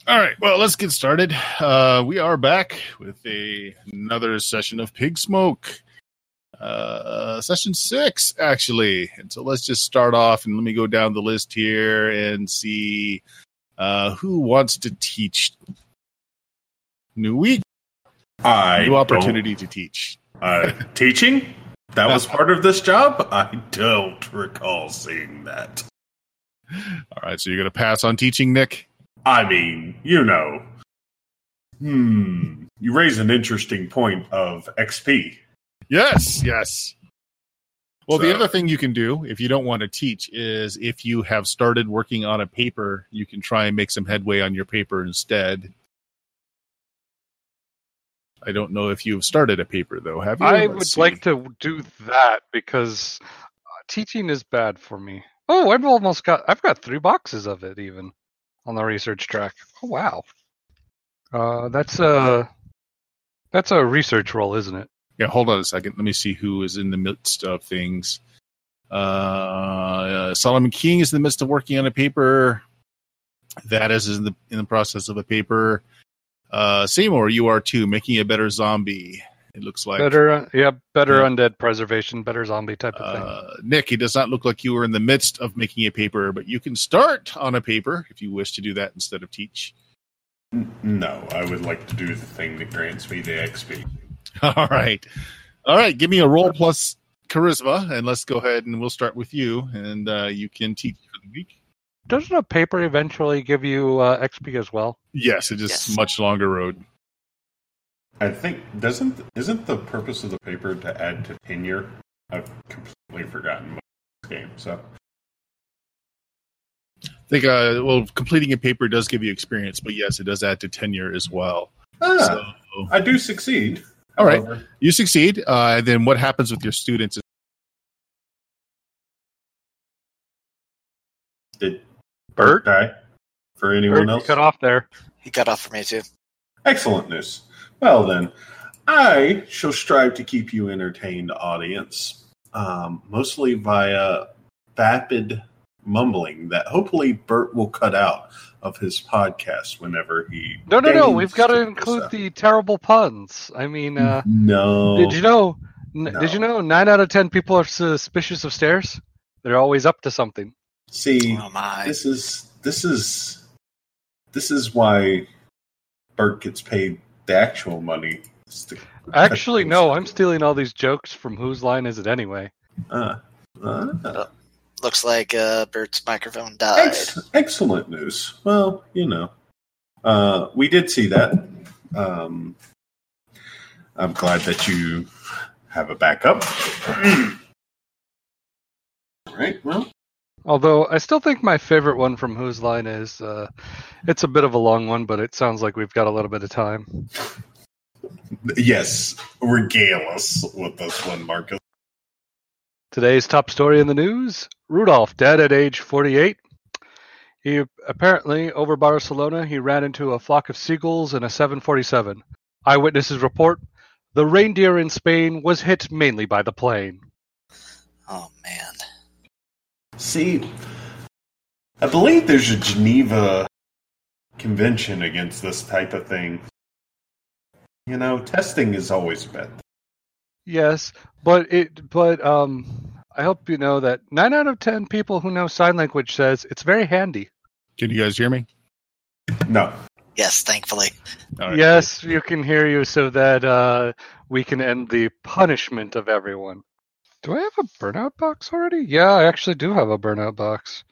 All right, well, let's get started. We are back with another session of Pig Smoke. Session 6, actually. And so let's just start off and let me go down the list here and see who wants to teach. New week. New opportunity to teach. Teaching? That was part of this job? I don't recall seeing that. All right, so you're going to pass on teaching, Nick? I mean, you know. You raise an interesting point of XP. Yes. Well, the other thing you can do, if you don't want to teach, is if you have started working on a paper, you can try and make some headway on your paper instead. I don't know if you've started a paper, though, have you? I would like to do that because teaching is bad for me. Oh, I've got 3 boxes of it even on the research track. Oh, wow. That's a research role, isn't it? Yeah, hold on a second. Let me see who is in the midst of things. Solomon King is in the midst of working on a paper. That is in the process of a paper. Seymour, you are too, making a better zombie. It looks like better undead preservation, better zombie type of thing. Nick, it does not look like you are in the midst of making a paper, but you can start on a paper if you wish to do that instead of teach. No, I would like to do the thing that grants me the XP. All right. Give me a roll plus charisma, and let's go ahead and we'll start with you, and you can teach for the week. Doesn't a paper eventually give you XP as well? Yes, it is a much longer road. I think isn't the purpose of the paper to add to tenure? I've completely forgotten this game. So I think completing a paper does give you experience, but yes, it does add to tenure as well. So, I do succeed. All right, you succeed. And then what happens with your students? Did Bert die for anyone else? He cut off there. He cut off for me too. Excellent news. Well then, I shall strive to keep you entertained, audience, mostly via vapid mumbling that hopefully Bert will cut out of his podcast whenever he... No. We've got to include the terrible puns. I mean, no. Did you know 9 out of 10 people are suspicious of stairs? They're always up to something. See, this is why Bert gets paid the actual money. Actually, no, I'm stealing all these jokes from Whose Line Is It Anyway? Looks like Bert's microphone died. Excellent news. Well, you know, we did see that. I'm glad that you have a backup. All right, well. Although I still think my favorite one from Whose Line is, it's a bit of a long one, but it sounds like we've got a little bit of time. Yes, regale us with this one, Marcus. Today's top story in the news, Rudolph dead at age 48. He apparently, over Barcelona, he ran into a flock of seagulls in a 747. Eyewitnesses report, the reindeer in Spain was hit mainly by the plane. Oh, man. See, I believe there's a Geneva Convention against this type of thing. You know, testing is always bad. Yes, but I hope you know that 9 out of 10 people who know sign language says it's very handy. Can you guys hear me? No. Yes, thankfully. Right, yes, we can hear you so that we can end the punishment of everyone. Do I have a burnout box already? Yeah, I actually do have a burnout box.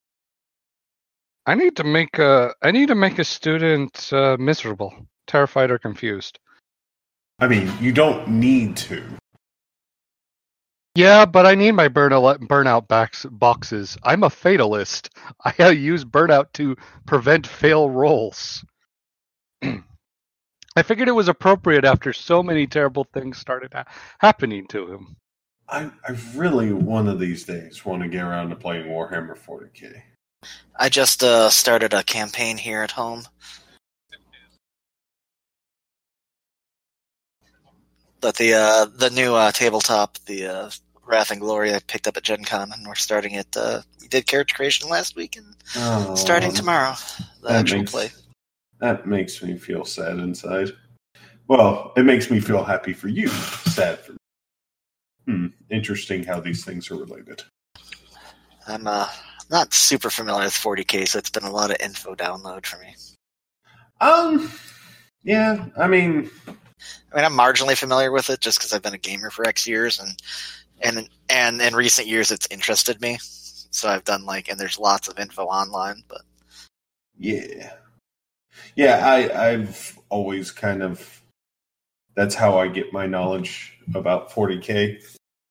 I need to make a student miserable, terrified, or confused. I mean, you don't need to. Yeah, but I need my burnout boxes. I'm a fatalist. I use burnout to prevent fail rolls. I figured it was appropriate after so many terrible things started happening to him. I really, one of these days, want to get around to playing Warhammer 40k. I just started a campaign here at home. But the new tabletop, the Wrath and Glory, I picked up at Gen Con, and we're starting it. We did character creation last week, and starting tomorrow, the actual play. That makes me feel sad inside. Well, it makes me feel happy for you, sad for me. Interesting how these things are related. I'm not super familiar with 40K, so it's been a lot of info download for me. Yeah, I mean, I'm marginally familiar with it just because I've been a gamer for X years, and in recent years it's interested me. So I've done and there's lots of info online, but yeah, I've always kind of, that's how I get my knowledge about 40K.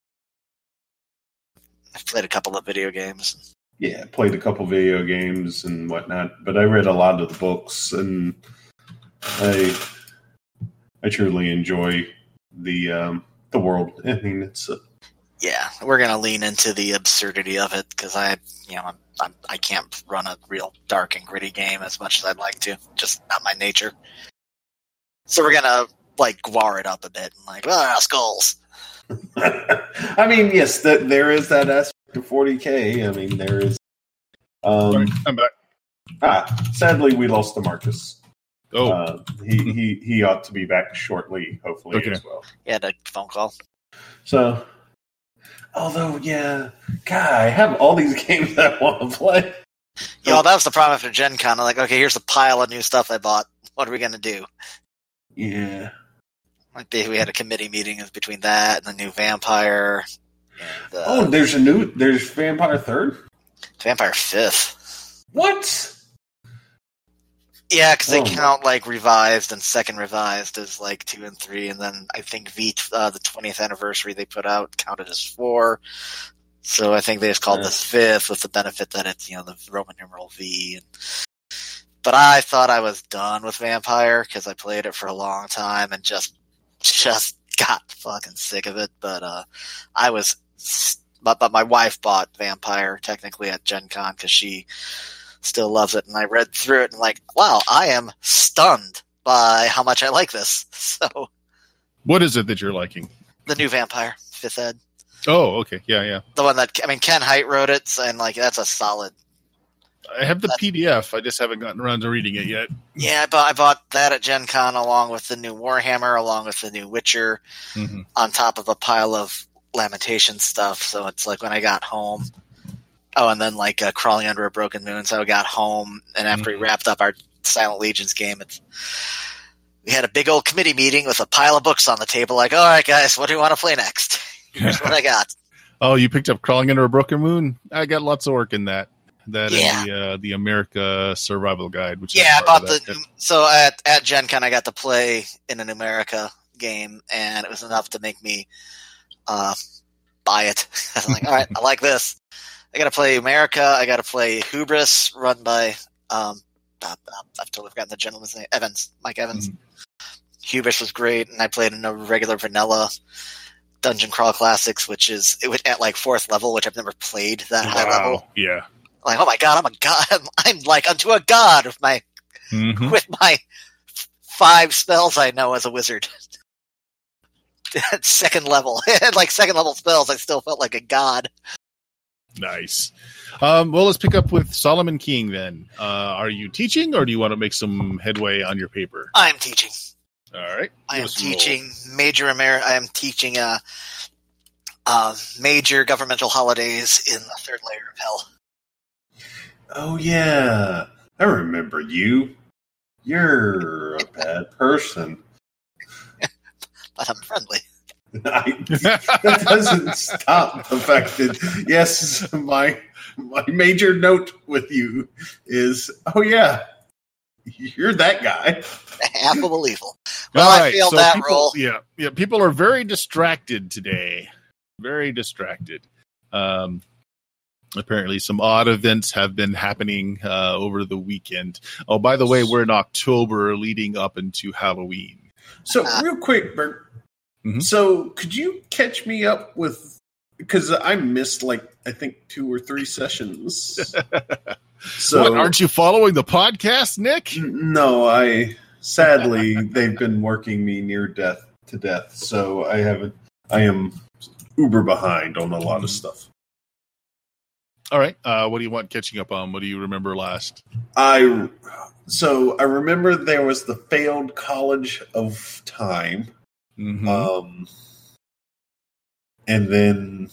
I've played a couple of video games. Yeah, played a couple video games and whatnot, but I read a lot of the books, and I truly enjoy the world. I mean, it's yeah, we're gonna lean into the absurdity of it because I can't run a real dark and gritty game as much as I'd like to. Just not my nature. So we're gonna guar it up a bit and skulls. I mean, yes, there is that aspect of 40K. I mean, there is. Sorry, I'm back. Sadly, we lost to Marcus. Oh, he ought to be back shortly, hopefully as well. Yeah, the phone call. So, although, yeah, God, I have all these games that I want to play. That was the problem after Gen Con. I'm okay, here's a pile of new stuff I bought. What are we gonna do? Yeah. We had a committee meeting between that and the new Vampire. And, there's Vampire 3rd? Vampire 5th. What? Yeah, because they count revised and second revised as 2 and 3, and then I think the 20th anniversary they put out counted as 4. So I think they just called this 5th with the benefit that it's the Roman numeral V. But I thought I was done with Vampire because I played it for a long time and just got fucking sick of it. But but my wife bought Vampire technically at Gen Con because she still loves it, and I read through it and wow, I am stunned by how much I like this. So, what is it that you're liking? The new Vampire 5th ed. Oh, okay, yeah. The one that Ken Hite wrote it, and that's a solid. I have the PDF. I just haven't gotten around to reading it yet. Yeah, I bought that at Gen Con along with the new Warhammer, along with the new Witcher, on top of a pile of Lamentation stuff. So it's when I got home. Oh, and then Crawling Under a Broken Moon. So I got home, and after we wrapped up our Silent Legions game, we had a big old committee meeting with a pile of books on the table. All right, guys, what do you want to play next? Here's what I got. Oh, you picked up Crawling Under a Broken Moon? I got lots of work in that. And the America Survival Guide. Which I bought so at Gen Con I got to play in an America game, and it was enough to make me buy it. I was all right, I like this. I got to play America. I got to play Hubris, run by I've totally forgotten the gentleman's name. Mike Evans. Hubris was great, and I played in a regular vanilla Dungeon Crawl Classics, which is at 4th level, which I've never played that high level. Yeah. Oh my god, I'm a god. I'm unto a god with my 5 spells I know as a wizard. At second level. Second level spells, I still felt like a god. Nice. Well, let's pick up with Solomon King then. Are you teaching, or do you want to make some headway on your paper? I'm teaching. All right. I am teaching major governmental holidays in the 3rd layer of hell. Oh, yeah. I remember you. You're a bad person. But I'm friendly. That doesn't stop the fact that, yes, my major note with you is, oh, yeah, you're that guy. Half of a evil. Well, I failed that role. Yeah, people are very distracted today. Very distracted. Apparently some odd events have been happening over the weekend. Oh, by the way, we're in October leading up into Halloween. So real quick, Bert. So could you catch me up with, because I missed I think 2 or 3 sessions. So what, aren't you following the podcast, Nick? No, sadly they've been working me near death. So I am uber behind on a lot of stuff. All right. What do you want catching up on? What do you remember last? I remember there was the failed College of Time. Mm-hmm. And then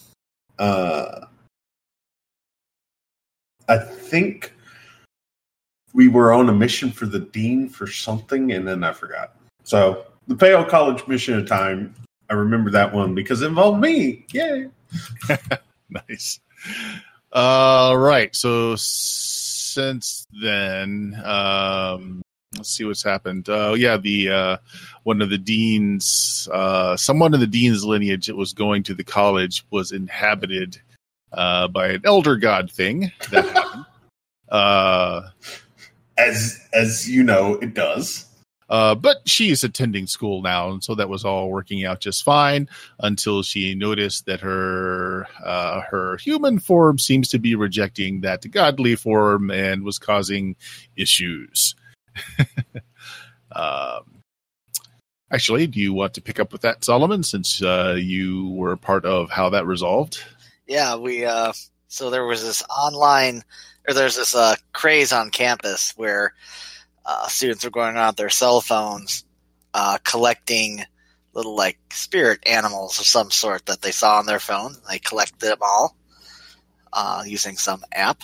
I think we were on a mission for the Dean for something, and then I forgot. So the failed college mission of time, I remember that one because it involved me. Yay! Nice. Right. So since then, let's see what's happened. The one of the deans, someone in the dean's lineage that was going to the college was inhabited by an elder god thing that happened. As you know, it does. But she's attending school now, and so that was all working out just fine until she noticed that her human form seems to be rejecting that godly form and was causing issues. Actually, do you want to pick up with that, Solomon, since you were part of how that resolved? Yeah, so there was this there's this craze on campus where students were going around their cell phones collecting little like spirit animals of some sort that they saw on their phone. They collected them all using some app.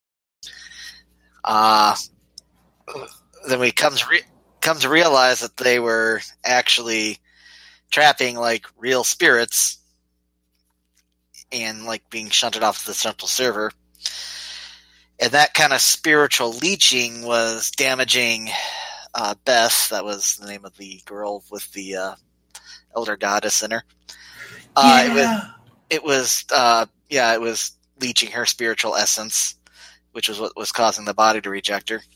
Then we come to realize that they were actually trapping like real spirits and like being shunted off to the central server. And that kind of spiritual leeching was damaging Beth. That was the name of the girl with the elder goddess in her. It was leeching her spiritual essence, which was what was causing the body to reject her.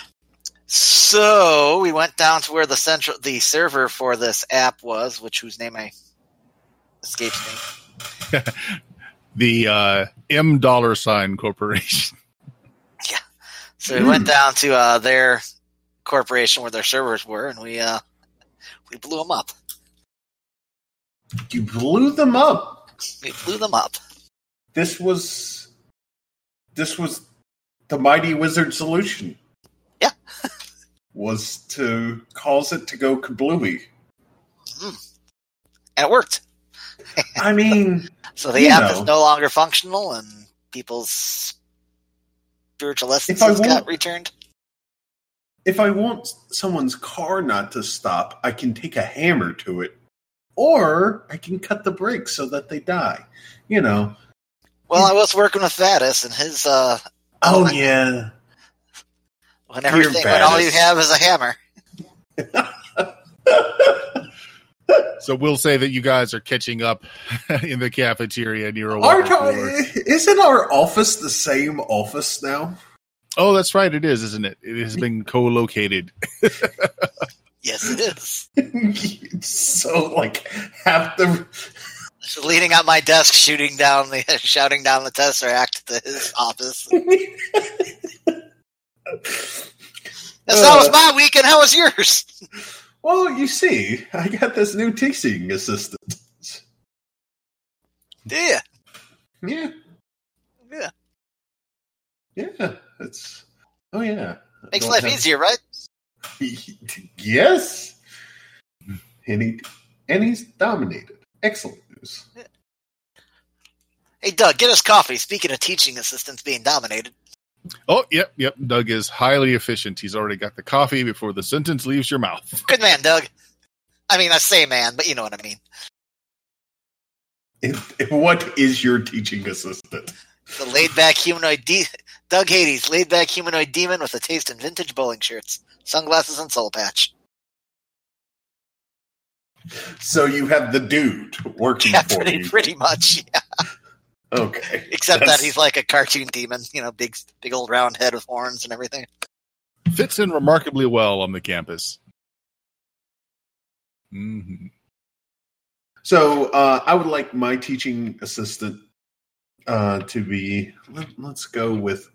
So we went down to where the server for this app was, whose name escapes me. The M $ Corporation. Yeah. So we went down to their corporation where their servers were, and we blew them up. You blew them up? We blew them up. This was the mighty wizard solution. Yeah. Was to cause it to go kablooey. And it worked. I mean... So the app is no longer functional, and people's spiritual essences got returned. If I want someone's car not to stop, I can take a hammer to it, or I can cut the brakes so that they die. You know. Well, I was working with Vatis, and his. Yeah. When all you have is a hammer. So we'll say that you guys are catching up in the cafeteria near a water cooler. Isn't our office the same office now? Oh, that's right. It is, isn't it? It has been co-located. Yes, it is. So, like, half the... So leaning out my desk, shouting down the Tesseract to his office. That's how was my weekend. How was yours? Well, you see, I got this new teaching assistant. Do you? Yeah. Yeah. Yeah. Makes life easier, right? Yes. And he's dominated. Excellent news. Yeah. Hey, Doug, get us coffee. Speaking of teaching assistants being dominated. Oh, yep. Doug is highly efficient. He's already got the coffee before the sentence leaves your mouth. Good man, Doug. I mean, I say man, but you know what I mean. What is your teaching assistant? The laid-back humanoid Doug Hades, laid-back humanoid demon with a taste in vintage bowling shirts, sunglasses, and soul patch. So you have the dude working for you. Pretty much, yeah. Okay. Except that he's like a cartoon demon, big old round head with horns and everything. Fits in remarkably well on the campus. Mm-hmm. So I would like my teaching assistant to be. Let's go with.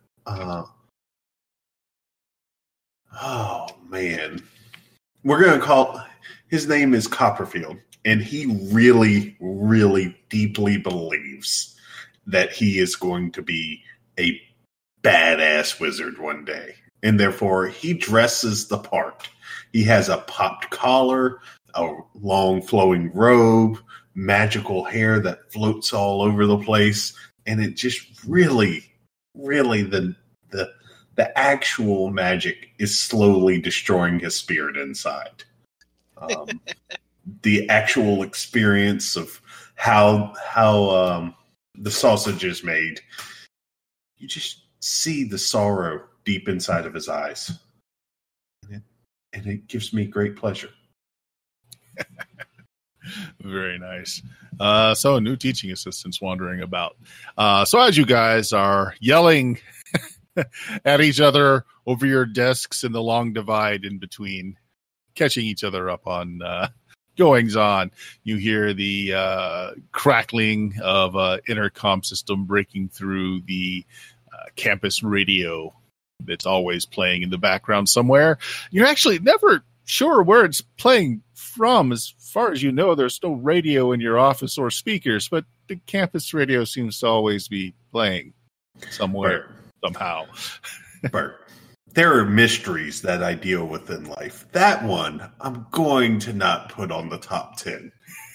Oh man, we're gonna call. His name is Copperfield, and he really, really deeply believes that he is going to be a badass wizard one day, and therefore he dresses the part. He has a popped collar, a long flowing robe, magical hair that floats all over the place, and it just really the actual magic is slowly destroying his spirit inside. The actual experience of how the sausage is made, you just see the sorrow deep inside of his eyes, and it gives me great pleasure. Very nice. So new teaching assistants wandering about. So as you guys are yelling at each other over your desks in the long divide in between, catching each other up on goings on, you hear the crackling of an intercom system breaking through the campus radio that's always playing in the background somewhere. You're actually never sure where it's playing from. As far as you know, there's no radio in your office or speakers, but the campus radio seems to always be playing somewhere, somehow. Bert, there are mysteries that I deal with in life. That one, I'm going to not put on the top 10.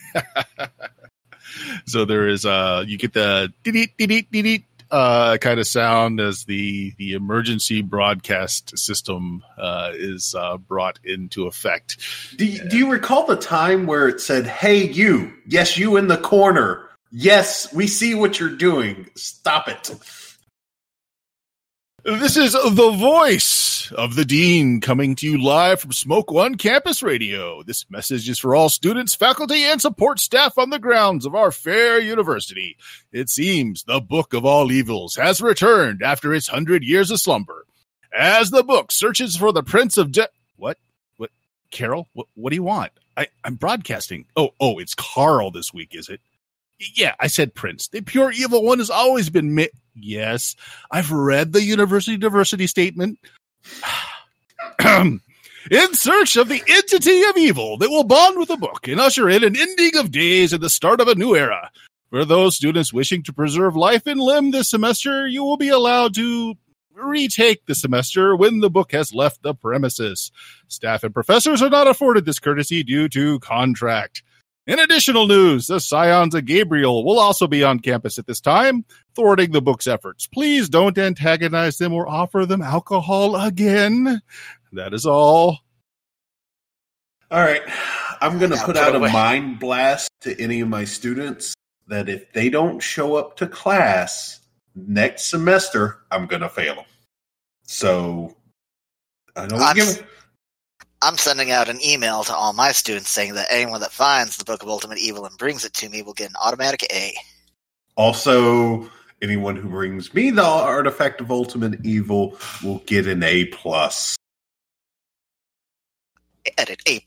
So there is, you get the dee-dee-dee-dee-dee kind of sound as the emergency broadcast system is brought into effect. Do you recall the time where it said, "Hey, you, yes, you in the corner. Yes, we see what you're doing. Stop it." This is the voice of the Dean coming to you live from Smoke One Campus Radio. This message is for all students, faculty, and support staff on the grounds of our fair university. It seems the Book of All Evils has returned after its 100 years of slumber. As the book searches for the Prince of What? Carol? What do you want? I'm broadcasting. Oh, it's Carl this week, is it? Yeah, I said Prince. The pure evil one has always been Yes, I've read the university diversity statement. In search of the entity of evil that will bond with the book and usher in an ending of days and the start of a new era. For those students wishing to preserve life and limb this semester, you will be allowed to retake the semester when the book has left the premises. Staff and professors are not afforded this courtesy due to contract. In additional news, the Scions of Gabriel will also be on campus at this time, thwarting the book's efforts. Please don't antagonize them or offer them alcohol again. That is all. All right. I'm going to put out a mind blast to any of my students that if they don't show up to class next semester, I'm going to fail them. So, I'm sending out an email to all my students saying that anyone that finds the Book of Ultimate Evil and brings it to me will get an automatic A. Also, anyone who brings me the Artifact of Ultimate Evil will get an A+. Edit A++.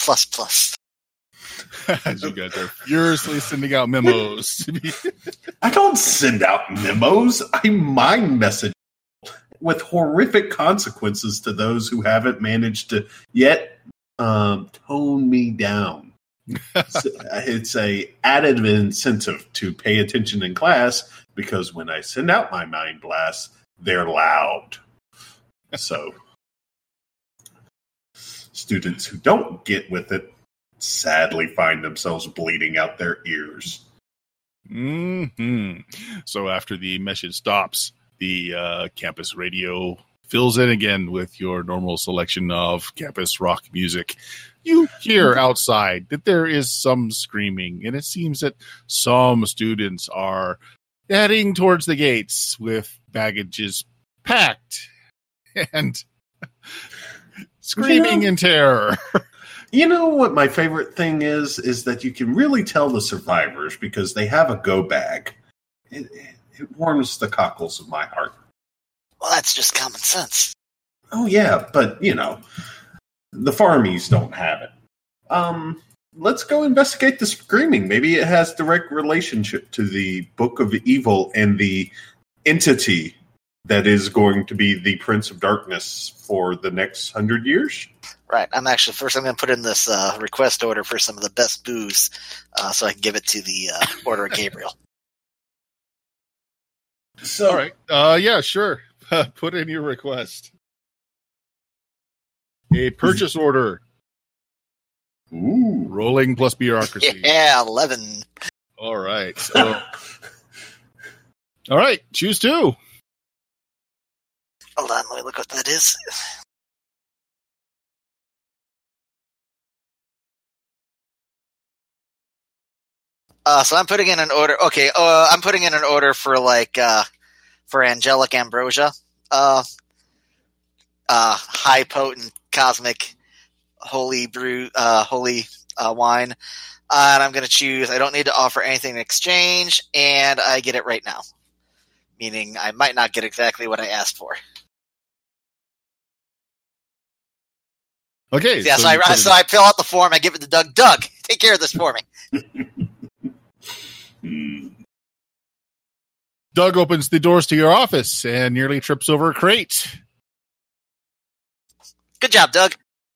As you guys are furiously sending out memos. I don't send out memos. I mind message with horrific consequences to those who haven't managed to yet tone me down. It's a added incentive to pay attention in class because when I send out my mind blasts, they're loud. So students who don't get with it sadly find themselves bleeding out their ears. Mm-hmm. So after the message stops, the campus radio fills in again with your normal selection of campus rock music. You hear outside that there is some screaming, and it seems that some students are heading towards the gates with baggages packed and screaming in terror. You know what my favorite thing is that you can really tell the survivors because they have a go bag. It warms the cockles of my heart. Well, that's just common sense. Oh, yeah, but, the farmies don't have it. Let's go investigate the screaming. Maybe it has direct relationship to the Book of Evil and the entity that is going to be the Prince of Darkness for the next 100 years. Right. I'm going to put in this request order for some of the best booze so I can give it to the Order of Gabriel. So, All right. Yeah, sure. Put in your request. A purchase order. ooh. Rolling plus bureaucracy. Yeah, 11. All right. So, all right. Choose two. Hold on, let me look what that is. So I'm putting in an order. Okay, I'm putting in an order for for angelic ambrosia, high potent cosmic holy brew, holy wine, and I'm going to choose. I don't need to offer anything in exchange, and I get it right now. Meaning, I might not get exactly what I asked for. Okay. Yeah, so I fill out the form. I give it to Doug. Doug, take care of this for me. Doug opens the doors to your office and nearly trips over a crate. Good job, Doug.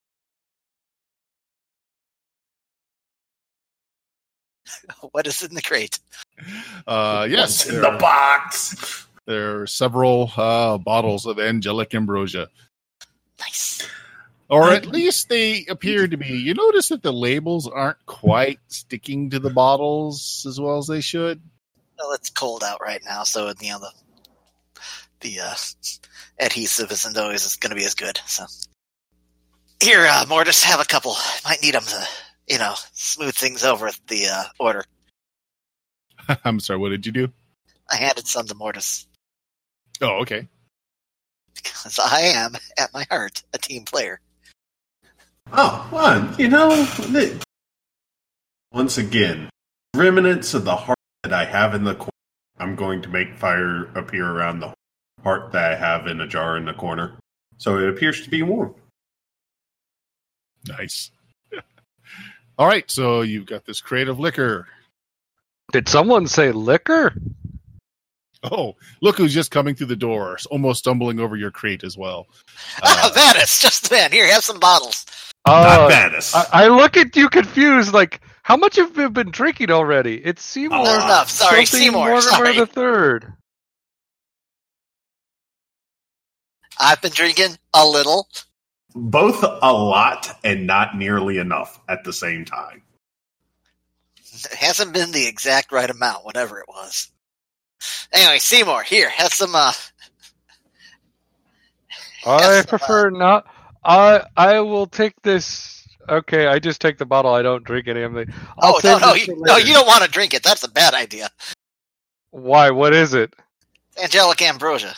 What is in the crate? Yes. What's in the box? There are several bottles of angelic ambrosia. Nice. Or at least they appear to be. You notice that the labels aren't quite sticking to the bottles as well as they should. Well, it's cold out right now, so the adhesive isn't always going to be as good. So here, Mortis, have a couple. Might need them to, smooth things over with the order. I'm sorry, what did you do? I handed some to Mortis Oh, okay. because I am, at my heart, a team player. Oh, well, once again, remnants of the heart that I have in the corner. I'm going to make fire appear around the heart that I have in a jar in the corner. So it appears to be warm. Nice. All right, so you've got this crate of liquor. Did someone say liquor? Oh, look who's just coming through the door, almost stumbling over your crate as well. Vanus, just the man. Here, have some bottles. Not Vanus. I look at you confused, like, how much have you been drinking already? It's Seymour. Not enough. Sorry, something Seymour. Mortimer Sorry. the Third. I've been drinking a little. Both a lot and not nearly enough at the same time. It hasn't been the exact right amount, whatever it was. Anyway, Seymour, here, have some. I prefer not. I will take this. Okay, I just take the bottle. I don't drink any of it. No, you don't want to drink it. That's a bad idea. Why? What is it? Angelic ambrosia.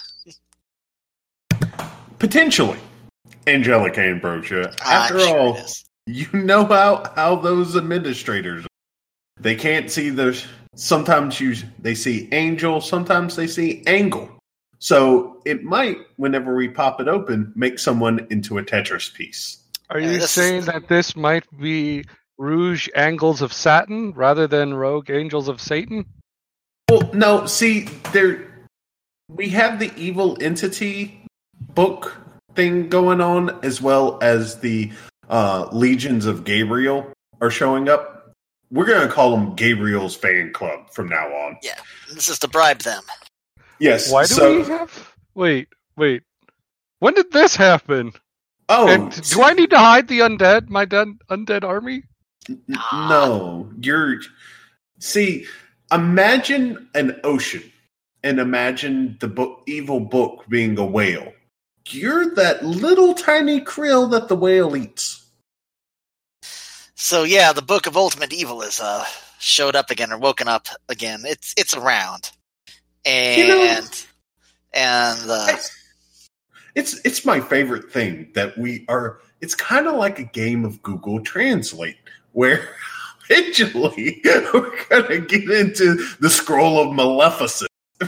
Potentially. Angelic ambrosia. After I'm sure all, it is. you know how those administrators, they can't see the. Sometimes they see angel, sometimes they see angle. So it might, whenever we pop it open, make someone into a Tetris piece. Are you saying that this might be Rouge Angles of Saturn rather than Rogue Angels of Satan? Well, no. See, we have the evil entity book thing going on, as well as the Legions of Gabriel are showing up. We're going to call them Gabriel's fan club from now on. Yeah, this is to bribe them. Yes. Why do we have... Wait. When did this happen? Oh, And do I need to hide the undead, my undead army? No. See, imagine an ocean, and imagine the evil book being a whale. You're that little tiny krill that the whale eats. So yeah, the Book of Ultimate Evil is showed up again or woken up again. It's around, and it's my favorite thing that we are. It's kind of like a game of Google Translate, where eventually we're gonna get into the Scroll of Maleficent,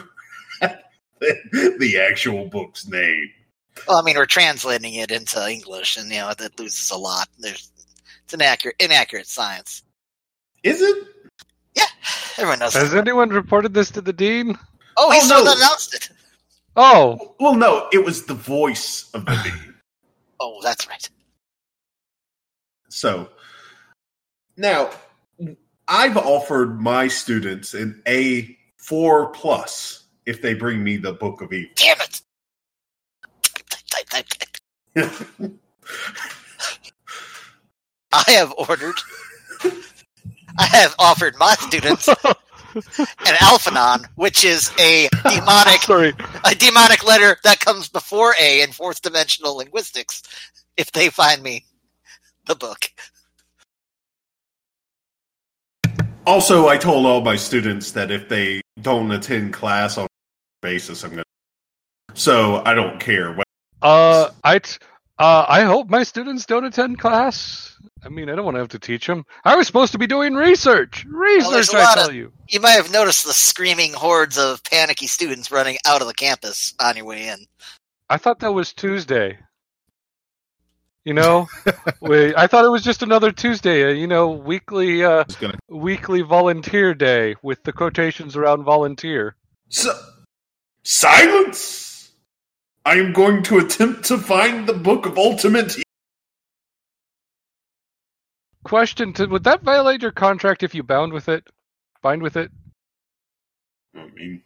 the actual book's name. Well, I mean, we're translating it into English, and that loses a lot. It's an inaccurate science. Is it? Yeah, everyone knows. Has anyone reported this to the dean? Oh, he's the no. one that announced it. Oh, Well, no, it was the voice of the dean. Oh, that's right. So, now, I've offered my students an A4+ if they bring me the Book of Evil. Damn it! Type. I have offered my students an Alphanon, which is a demonic letter that comes before A in fourth dimensional linguistics, if they find me the book. Also, I told all my students that if they don't attend class on a basis, I'm going to. So I don't care. I hope my students don't attend class. I mean, I don't want to have to teach them. I was supposed to be doing research. I tell you. You might have noticed the screaming hordes of panicky students running out of the campus on your way in. I thought that was Tuesday. You know, I thought it was just another Tuesday. Weekly volunteer day with the quotations around volunteer. Silence! I am going to attempt to find the Book of Ultimate. Question: would that violate your contract if you bind with it? I mean,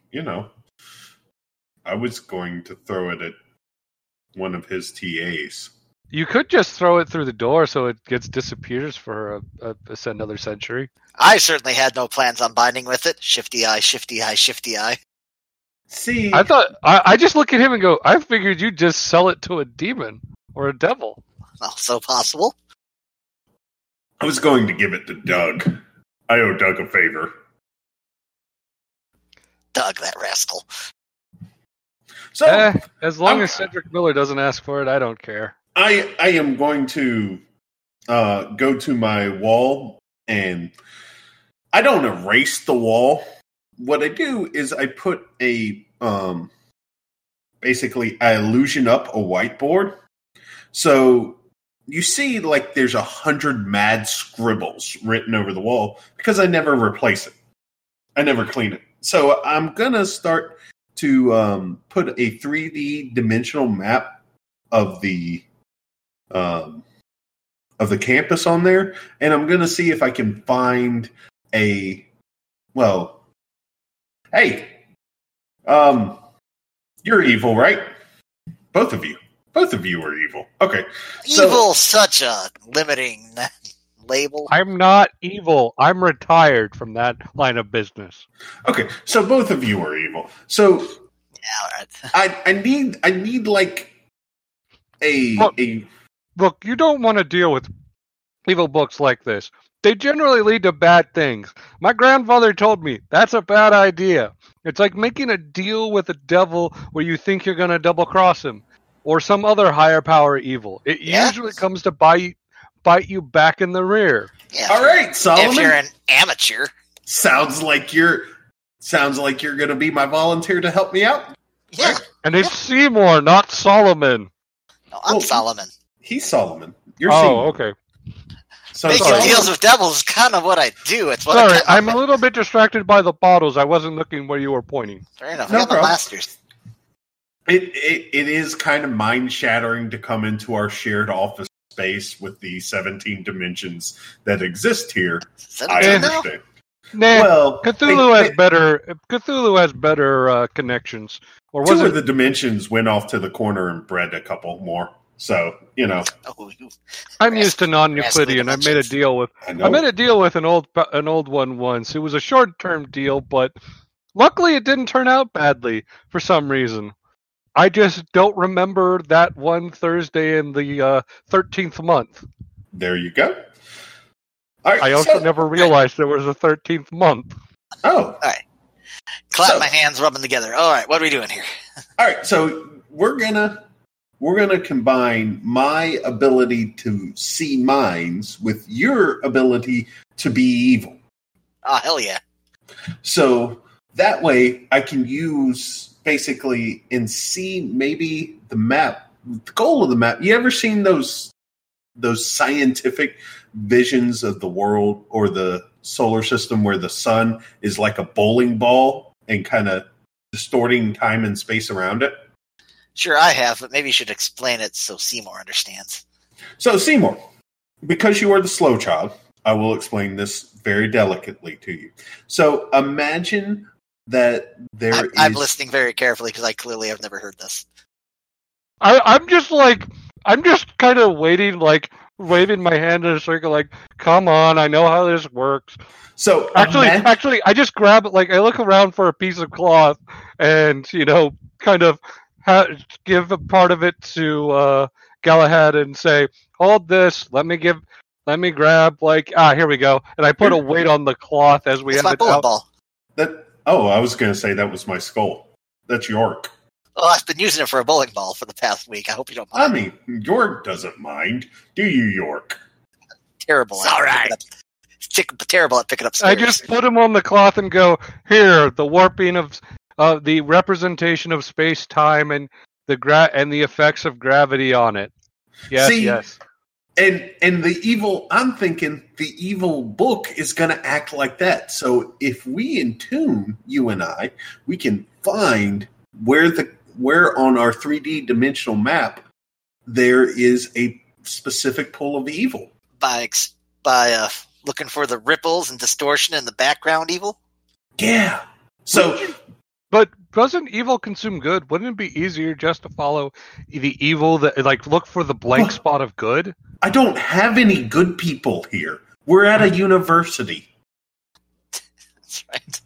I was going to throw it at one of his TAs. You could just throw it through the door so it disappears for another century. I certainly had no plans on binding with it. Shifty eye, shifty eye, shifty eye. See, I thought I just look at him and go, I figured you'd just sell it to a demon or a devil. Also possible. I was going to give it to Doug. I owe Doug a favor. Doug, that rascal. So, as long as Cedric Miller doesn't ask for it, I don't care. I am going to go to my wall, and I don't erase the wall. What I do is I put basically I illusion up a whiteboard. So you see, like, there's 100 mad scribbles written over the wall because I never replace it. I never clean it. So I'm going to start to put a 3D dimensional map of the campus on there, and I'm going to see if I can find hey, you're evil, right? Both of you are evil. Okay. Evil, such a limiting label. I'm not evil. I'm retired from that line of business. Okay, so both of you are evil. So yeah, all right. I need like a Look, you don't want to deal with evil books like this. They generally lead to bad things. My grandfather told me that's a bad idea. It's like making a deal with the devil where you think you're going to double cross him or some other higher power evil. It usually comes to bite you back in the rear. Yeah, all right, Solomon. If you're an amateur, sounds like you're going to be my volunteer to help me out. Yeah, right? And it's Seymour, not Solomon. No, I'm Solomon. He's Solomon. You're Seymour. Okay. So making deals with devils is kind of what I do. It's what sorry, I'm a little bit distracted by the bottles. I wasn't looking where you were pointing. Fair enough. No I got my problem. blasters. It is kind of mind-shattering to come into our shared office space with the 17 dimensions that exist here. I understand. Nah, Well, Cthulhu has better connections. Or was two it of the dimensions went off to the corner and bred a couple more. So, I'm used to non-Euclidean. I made a deal with an old one once. It was a short-term deal, but luckily it didn't turn out badly for some reason. I just don't remember that one Thursday in the 13th month. There you go. All right, I also never realized there was a 13th month. Oh. All right. Clap my hands, rub them together. All right, what are we doing here? All right, so we're gonna combine my ability to see minds with your ability to be evil. Oh, hell yeah. So that way I can use basically and see maybe the map, the goal of the map. You ever seen those scientific visions of the world or the solar system where the sun is like a bowling ball and kind of distorting time and space around it? Sure, I have, but maybe you should explain it so Seymour understands. So, Seymour, because you are the slow child, I will explain this very delicately to you. So, imagine that I'm listening very carefully because I clearly have never heard this. I'm just kind of waiting, like waving my hand in a circle, like, come on, I know how this works. So actually, I just grab it, like I look around for a piece of cloth, and kind of give a part of it to Galahad and say, "Hold this. Let me grab. Like, here we go." And I put a weight on the cloth as we It's have my it bullet out. ball. I was going to say that was my skull. That's York. Well, I've been using it for a bowling ball for the past week. I hope you don't I mind. mean, York doesn't mind. Do you, York? Terrible. It's all right. Terrible at picking up stairs. I just put him on the cloth and go, here, the warping of the representation of space time and the effects of gravity on it. Yes, See, yes. And the evil, I'm thinking the evil book is going to act like that. So if we intune, you and I, we can find where on our 3D dimensional map there is a specific pull of evil. By looking for the ripples and distortion in the background evil? Yeah. So, But doesn't evil consume good? Wouldn't it be easier just to follow the evil that, like, look for the blank spot of good? I don't have any good people here. We're at a university. That's right.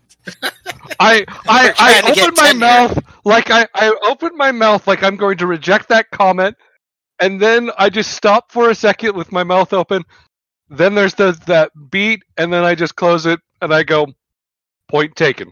I opened my mouth like I opened my mouth like I'm going to reject that comment, and then I just stop for a second with my mouth open. Then there's that beat, and then I just close it, and I go, point taken.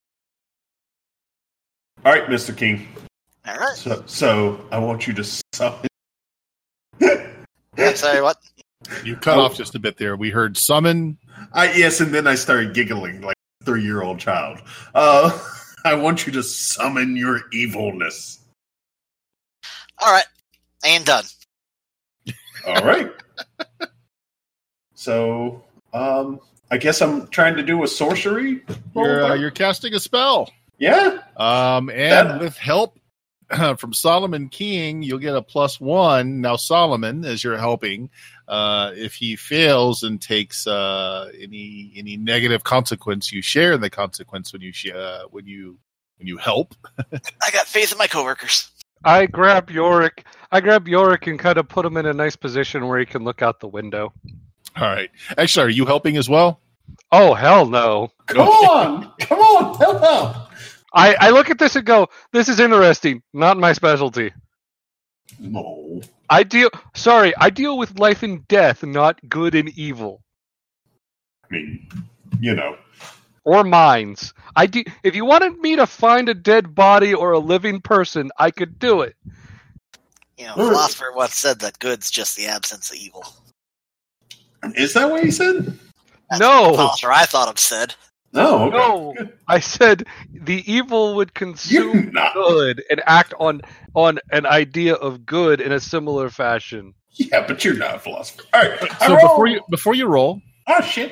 All right, Mr. King. All right. So I want you to summon. I'm sorry, what? You cut off just a bit there. We heard summon. Yes, and then I started giggling like a 3-year-old child. I want you to summon your evilness. All right. And done. All right. So, I guess I'm trying to do a sorcery. You're casting a spell. Yeah. With help from Solomon King, you'll get a +1. Now, Solomon, as you're helping, if he fails and takes any negative consequence, you share in the consequence when you help. I got faith in my coworkers. I grab Yorick and kind of put him in a nice position where he can look out the window. All right. Actually, are you helping as well? Oh, hell no. Come on, help out. I look at this and go, this is interesting. Not my specialty. No. I deal with life and death, not good and evil. I mean, Or minds. If you wanted me to find a dead body or a living person, I could do it. A philosopher once said that good's just the absence of evil. Is that what he said? That's No. what the philosopher I thought him said. No. Okay. No, I said the evil would consume good and act on an idea of good in a similar fashion. Yeah, but you're not a philosopher. All right. So before you roll, oh shit.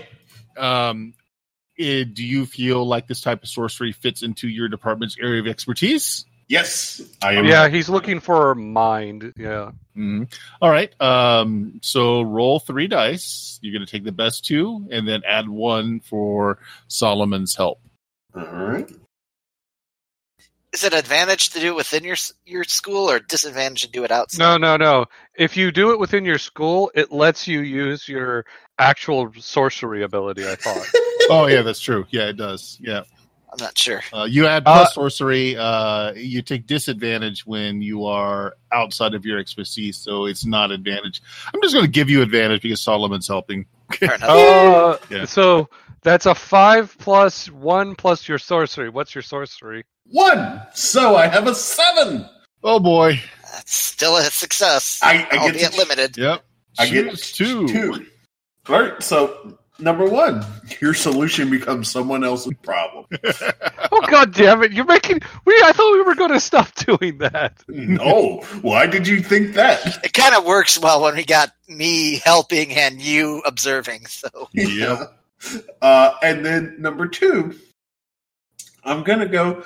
Do you feel like this type of sorcery fits into your department's area of expertise? Yes, I am. Yeah, he's looking for mind. Yeah. Mm-hmm. All right. So roll 3 dice. You're going to take the best 2 and then add 1 for Solomon's help. All right. Is it advantage to do it within your school or disadvantage to do it outside? No. If you do it within your school, it lets you use your actual sorcery ability, I thought. Oh, yeah, that's true. Yeah, it does. Yeah. I'm not sure. You add plus sorcery. You take disadvantage when you are outside of your expertise, so it's not advantage. I'm just going to give you advantage because Solomon's helping. Fair enough. Yeah. So that's a 5 plus 1 plus your sorcery. What's your sorcery? 1. So I have a 7. Oh, boy. That's still a success. I get albeit to- limited. Yep. I get Choose 2. All right. So number 1, your solution becomes someone else's problem. Oh, God damn it. You're making... I thought we were going to stop doing that. No. Why did you think that? It kind of works well when we got me helping and you observing. So Yeah. And then number 2, I'm going to go,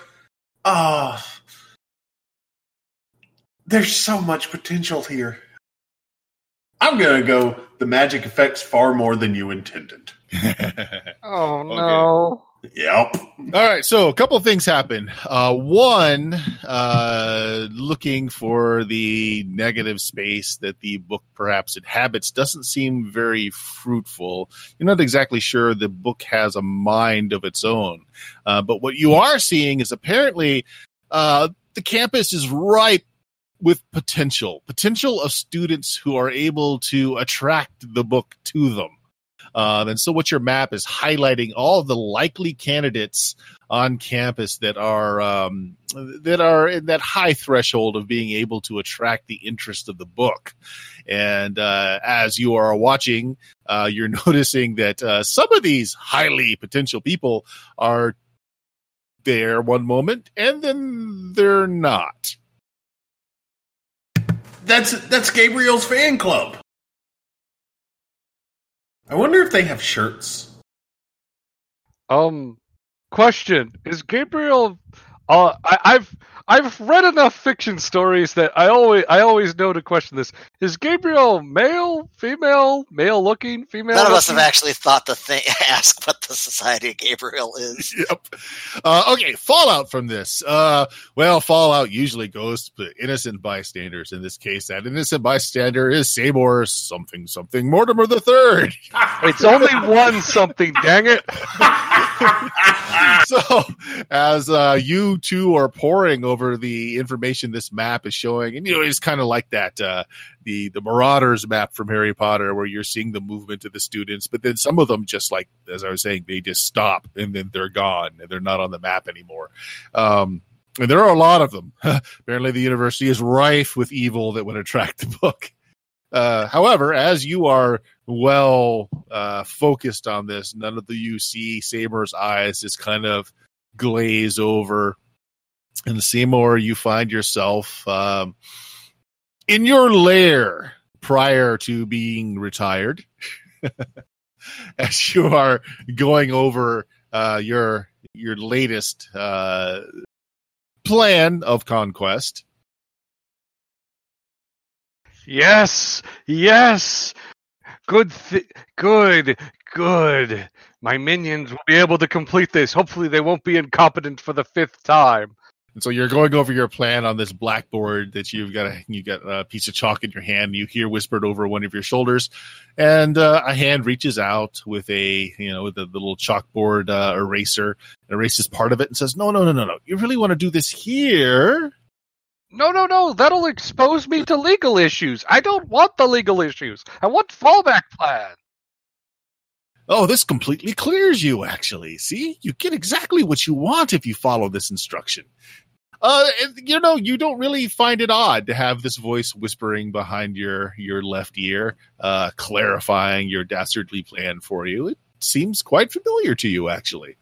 there's so much potential here. I'm going to go, the magic affects far more than you intended. Oh, no. Yep. All right, so a couple of things happen. One, looking for the negative space that the book perhaps inhabits doesn't seem very fruitful. You're not exactly sure the book has a mind of its own. But what you are seeing is apparently the campus is ripe with potential of students who are able to attract the book to them. And so what your map is highlighting all of the likely candidates on campus that are in that high threshold of being able to attract the interest of the book. And as you are watching, you're noticing that some of these highly potential people are there one moment and then they're not. That's Gabriel's fan club. I wonder if they have shirts. Question: Is Gabriel? I've read enough fiction stories that I always know to question this. Is Gabriel male, female, male looking, female? None of us looking? have actually thought to ask what the Society of Gabriel is. Yep. Okay, fallout from this. Well, fallout usually goes to innocent bystanders. In this case, that innocent bystander is Sabor something Mortimer the Third. It's only one something. Dang it! So, as you two are poring over the information this map is showing, and it's kind of like that the Marauders map from Harry Potter, where you're seeing the movement of the students, but then some of them just, like as I was saying, they just stop and then they're gone and they're not on the map anymore. And there are a lot of them. Apparently, the university is rife with evil that would attract the book. However, as you are focused on this, none of you see Seymour's eyes just kind of glaze over. And Seymour, you find yourself in your lair prior to being retired. As you are going over your latest plan of conquest. Yes. Good. My minions will be able to complete this. Hopefully, they won't be incompetent for the 5th time. And so you're going over your plan on this blackboard that you got a piece of chalk in your hand. And you hear whispered over one of your shoulders, and a hand reaches out with the little chalkboard eraser, erases part of it, and says, "No. You really want to do this here?" No. That'll expose me to legal issues. I don't want the legal issues. I want fallback plan. Oh, this completely clears you, actually. See? You get exactly what you want if you follow this instruction. You don't really find it odd to have this voice whispering behind your left ear, clarifying your dastardly plan for you. It seems quite familiar to you, actually.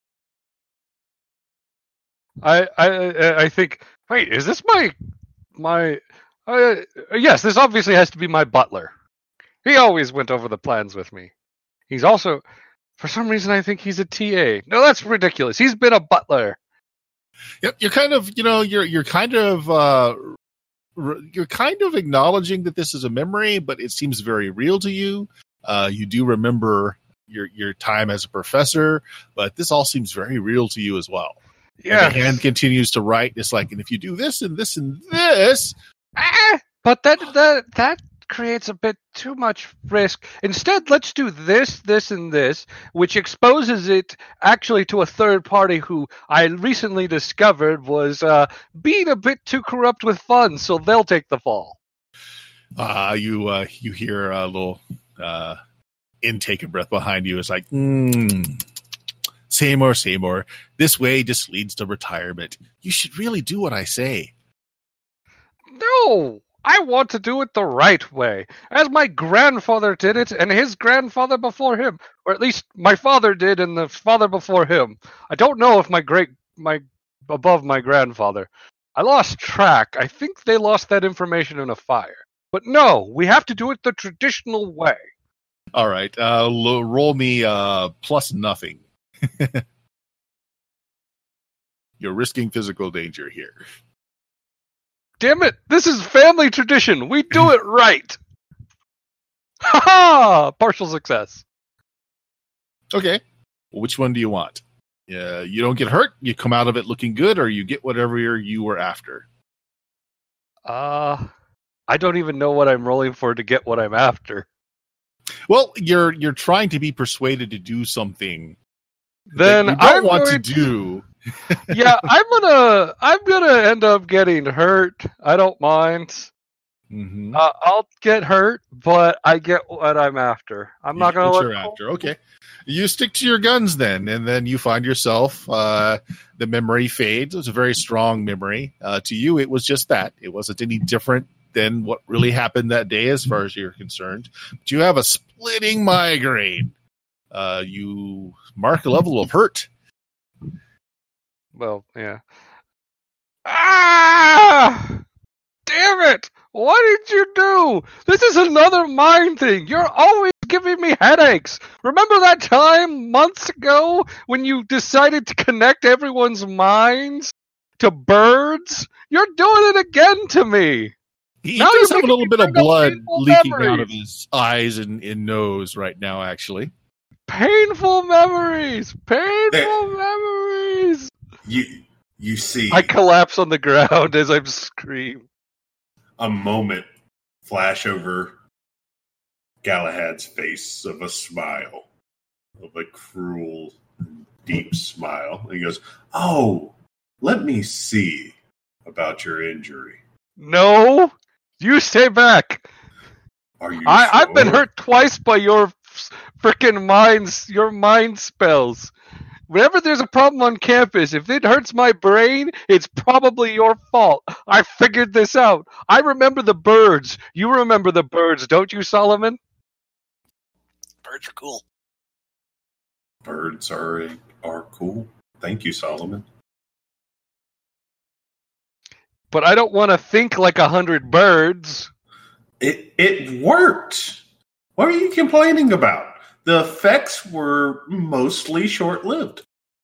I think. Wait, is this my? Yes, this obviously has to be my butler. He always went over the plans with me. He's also, for some reason, I think he's a TA. No, that's ridiculous. He's been a butler. Yep, you're kind of, you're kind of acknowledging that this is a memory, but it seems very real to you. You do remember your time as a professor, but this all seems very real to you as well. Yeah. The hand continues to write. It's like, and if you do this and this and this, but that creates a bit too much risk. Instead, let's do this, this, and this, which exposes it actually to a third party who I recently discovered was being a bit too corrupt with funds, so they'll take the fall. You hear a little intake of breath behind you. It's like, Seymour, this way just leads to retirement. You should really do what I say. No! I want to do it the right way, as my grandfather did it, and his grandfather before him, or at least my father did, and the father before him. I don't know if above my grandfather. I lost track. I think they lost that information in a fire. But no, we have to do it the traditional way. All right, roll me plus nothing. You're risking physical danger here. Damn it! This is family tradition. We do it right. Ha ha! Partial success. Okay. Which one do you want? You don't get hurt. You come out of it looking good, or you get whatever you were after. I don't even know what I'm rolling for to get what I'm after. Well, you're trying to be persuaded to do something Then that you don't I'm want to going do. Yeah, I'm gonna end up getting hurt. I don't mind. Mm-hmm. I'll get hurt, but I get what I'm after. I'm not gonna what let you're after. Okay, you stick to your guns then, and then you find yourself. The memory fades. It was a very strong memory. To you, it was just that. It wasn't any different than what really happened that day, as far as you're concerned. But you have a splitting migraine. You mark a level of hurt. Well, yeah. Ah! Damn it! What did you do? This is another mind thing. You're always giving me headaches. Remember that time months ago when you decided to connect everyone's minds to birds? You're doing it again to me. He Now does you're have a making little me bit of bring up blood painful leaking out of memories. his eyes and nose right now, actually. Painful memories. Painful memories. You see I collapse on the ground as I'm screaming. a moment flash over Galahad's face of a smile, of a cruel, deep smile. And he goes, "Oh, let me see about your injury. No, you stay back. Are you I've been sure?" hurt twice by your freaking minds, your mind spells. Whenever there's a problem on campus, if it hurts my brain, it's probably your fault. I figured this out. I remember the birds. You remember the birds, don't you, Solomon? Birds are cool. Birds are cool. Thank you, Solomon. But I don't want to think like 100 birds. It worked. What are you complaining about? The effects were mostly short-lived.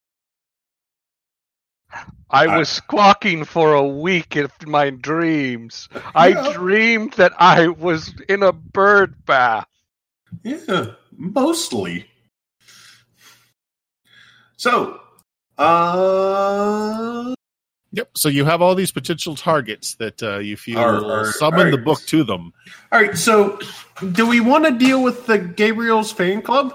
I was squawking for a week in my dreams. I Yeah. dreamed that I was in a bird bath. Yeah, mostly. So, Yep. So you have all these potential targets that you feel Are- summon are- the book to them. all right. So, do we want to deal with the Gabriel's fan club?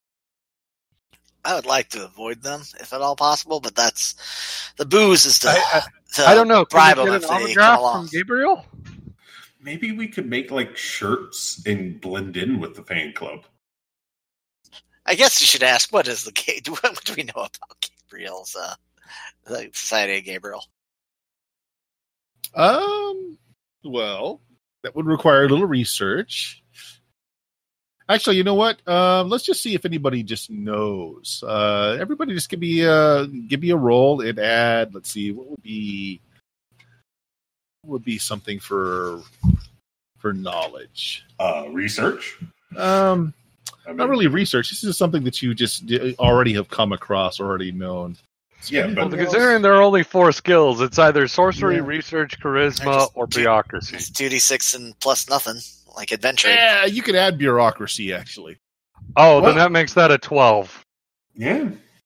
I would like to avoid them if at all possible, but that's the booze is to I don't know. Can bribe you them get if an they come autograph along. from Gabriel? Maybe we could make like shirts and blend in with the fan club. I guess you should ask what is the what do we know about Gabriel's the Society of Gabriel? Well, that would require a little research. Actually, you know what? Let's just see if anybody just knows. Everybody, just give me a roll and add. Let's see, what would be something for knowledge. Research. I mean, Not really research. This is something that you just already have come across, already known. Yeah, Well, but considering there are only 4 skills, it's either sorcery, Yeah. research, Or charisma, just or bureaucracy. It's 2d6 and plus nothing, like adventure. Yeah, you could add bureaucracy, actually. Oh, What? then that makes that a 12. yeah.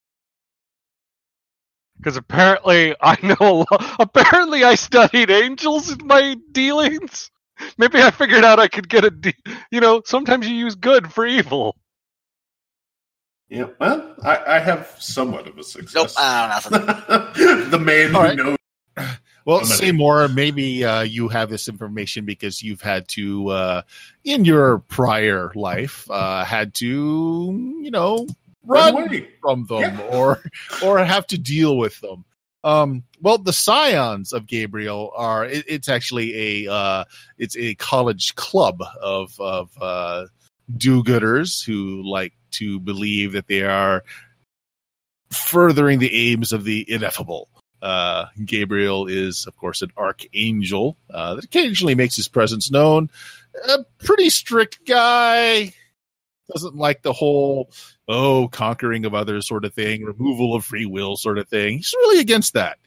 Because apparently I know a lot. Apparently I studied angels in my dealings. Maybe I figured out I could get sometimes you use good for evil. Yeah, well, I have somewhat of a Nope, success. nothing. The man who All right. knows. Well, I'm gonna- Seymour, maybe you have this information because you've had to, in your prior life, had to, run away. from them Yeah. or have to deal with them. Well, the Scions of Gabriel are. It's actually it's a college club of do-gooders who like to believe that they are furthering the aims of the ineffable. Gabriel is, of course, an archangel that occasionally makes his presence known. A pretty strict guy. Doesn't like the whole, conquering of others sort of thing, removal of free will sort of thing. He's really against that.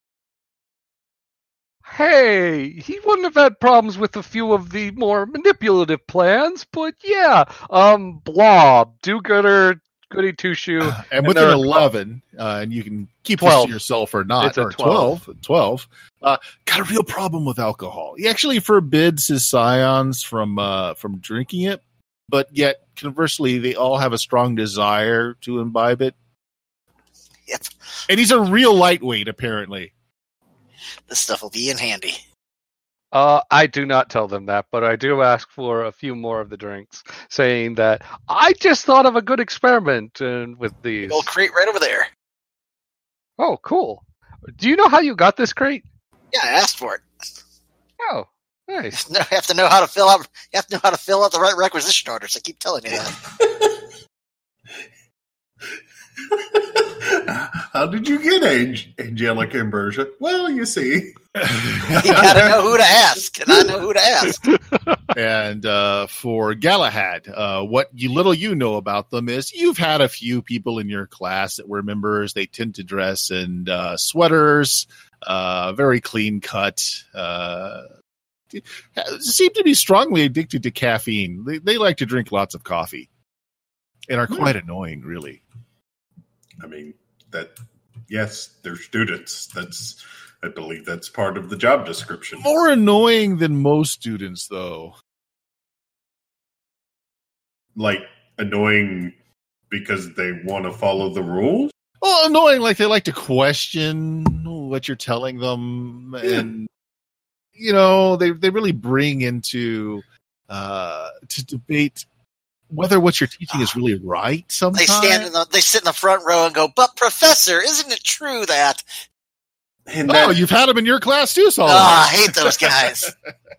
Hey, he wouldn't have had problems with a few of the more manipulative plans, but yeah, Blob, do-gooder, goody two shoe. And with an 11, and you can keep 12. this to yourself or not, It's a or 12, got a real problem with alcohol. He actually forbids his scions from drinking it, but yet conversely, they all have a strong desire to imbibe it. Yep. And he's a real lightweight, apparently. This stuff will be in handy. I do not tell them that, but I do ask for a few more of the drinks, saying that I just thought of a good experiment with these. Old crate right over there. Oh, cool. Do you know how you got this crate? Yeah, I asked for it. Oh, nice. You have to know how to fill out. You have to know how to fill out the right requisition orders. I keep telling you that. How did you get Angelica and Bergia? Well, you see. You gotta know who to ask, and I know who to ask. And for Galahad, what little you know about them is you've had a few people in your class that were members. They tend to dress in sweaters, very clean cut. Seem to be strongly addicted to caffeine. They like to drink lots of coffee and are quite annoying, really. I mean, yes, they're students. I believe that's part of the job description. More annoying than most students, though. Like, annoying because they want to follow the rules? Well, annoying, like they like to question what you're telling them, and they really bring into to debate whether what you're teaching is really right. Sometimes they sit in the front row and go, "But professor, isn't it true that?" And you've had them in your class too, Solomon. I hate those guys.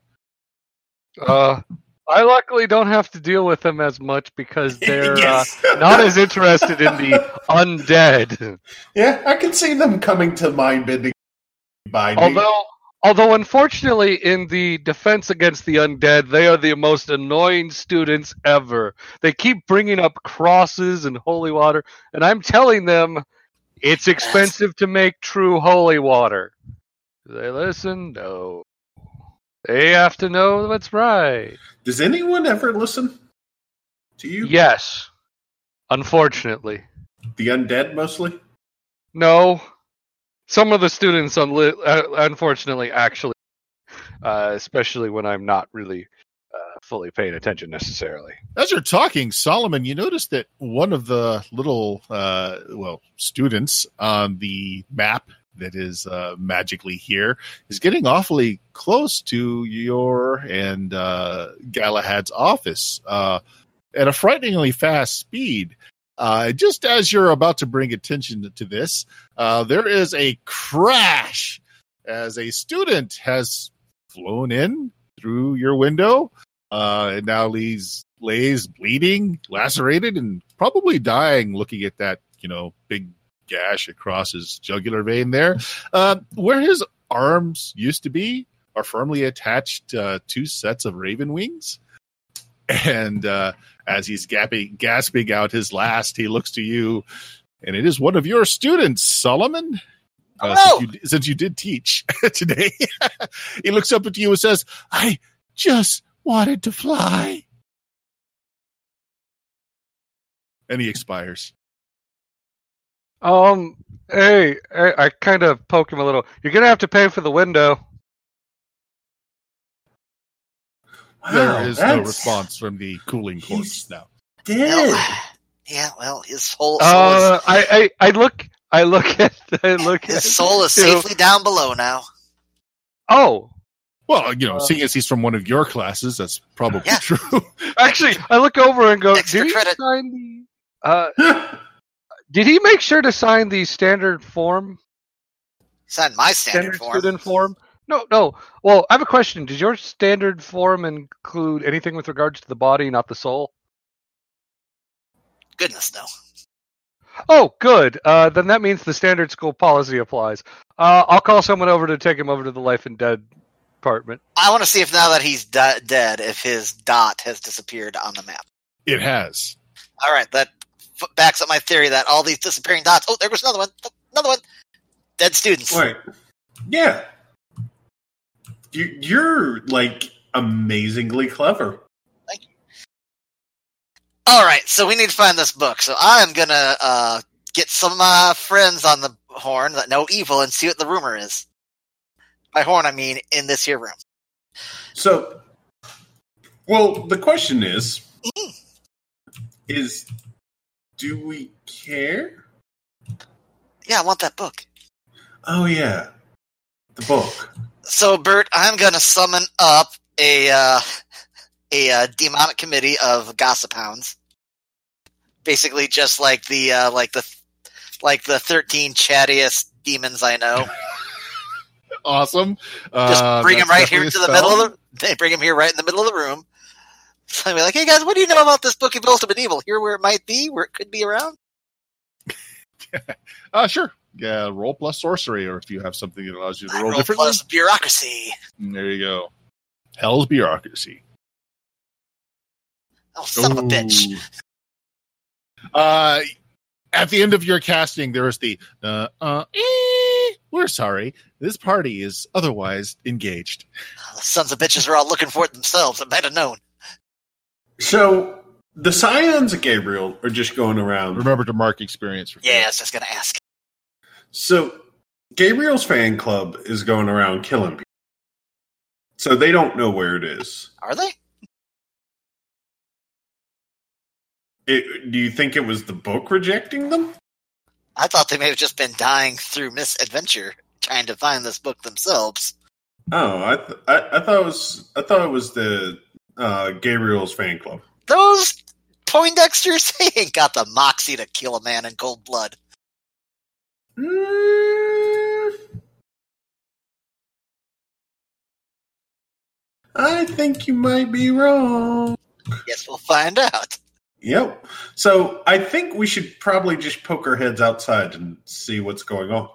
I luckily don't have to deal with them as much because they're Yes. not as interested in the undead. Yeah, I can see them coming to mind bending by me. Although, unfortunately, in the defense against the undead, they are the most annoying students ever. They keep bringing up crosses and holy water, and I'm telling them it's expensive to make true holy water. Do they listen? No. They have to know what's right. Does anyone ever listen to you? Yes. Unfortunately. The undead, mostly? No. Some of the students, unfortunately, actually, especially when I'm not really fully paying attention necessarily. As you're talking, Solomon, you notice that one of the little, students on the map that is magically here is getting awfully close to your and Galahad's office at a frighteningly fast speed. Just as you're about to bring attention to this, there is a crash as a student has flown in through your window and now lays bleeding, lacerated, and probably dying looking at that, big gash across his jugular vein there. Where his arms used to be are firmly attached 2 sets of raven wings. And as he's gasping out his last, he looks to you, and it is one of your students, Solomon. Since you did teach today, he looks up at you and says, "I just wanted to fly," and he expires. Hey, I kind of poke him a little. You're gonna have to pay for the window. Wow, There is no response from the cooling corpse now. Dead. Yeah, well, his whole I look his soul is safely down below now. Oh. Well, seeing as he's from one of your classes, that's probably true. Actually, I look over and go, Extra did he credit. sign did he make sure to sign the standard form? Sign my standard form. Student form? No. Well, I have a question. Does your standard form include anything with regards to the body, not the soul? Goodness, no. Oh, good. Then that means the standard school policy applies. I'll call someone over to take him over to the life and dead department. I want to see if now that he's dead, if his dot has disappeared on the map. It has. All right, that backs up my theory that all these disappearing dots. Oh, there goes another one. Another one. Dead students. Wait. Yeah. You're like amazingly clever. Thank you. All right, so we need to find this book. So I'm gonna get some of my friends on the horn that know evil and see what the rumor is. By horn, I mean in this here room. So, well, the question is, do we care? Yeah, I want that book. Oh, yeah. The book. So, Bert, I'm gonna summon up a demonic committee of gossip hounds. Basically, just like the 13 chattiest demons I know. Awesome. Just bring him right here to the middle of they bring him here right in the middle of the room. So I'll be like, hey guys, what do you know about this book of Ultimate Evil? Here where it might be, where it could be around? Sure. Yeah, roll plus sorcery, or if you have something that allows you to roll roll differently. plus bureaucracy. There you go. Hell's bureaucracy. Oh, son of a bitch. At the end of your casting, there is the we're sorry. This party is otherwise engaged. The sons of bitches are all looking for it themselves. I might have known. So, the Scions of Gabriel are just going around. Remember to mark experience. Yeah, I was just going to ask. So, Gabriel's fan club is going around killing people. So, they don't know where it is. Are they? Do you think it was the book rejecting them? I thought they may have just been dying through misadventure, trying to find this book themselves. Oh, I thought it was the Gabriel's fan club. Those Poindexters, they ain't got the moxie to kill a man in cold blood. I think you might be wrong. Guess we'll find out. Yep. So I think we should probably just poke our heads outside and see what's going on.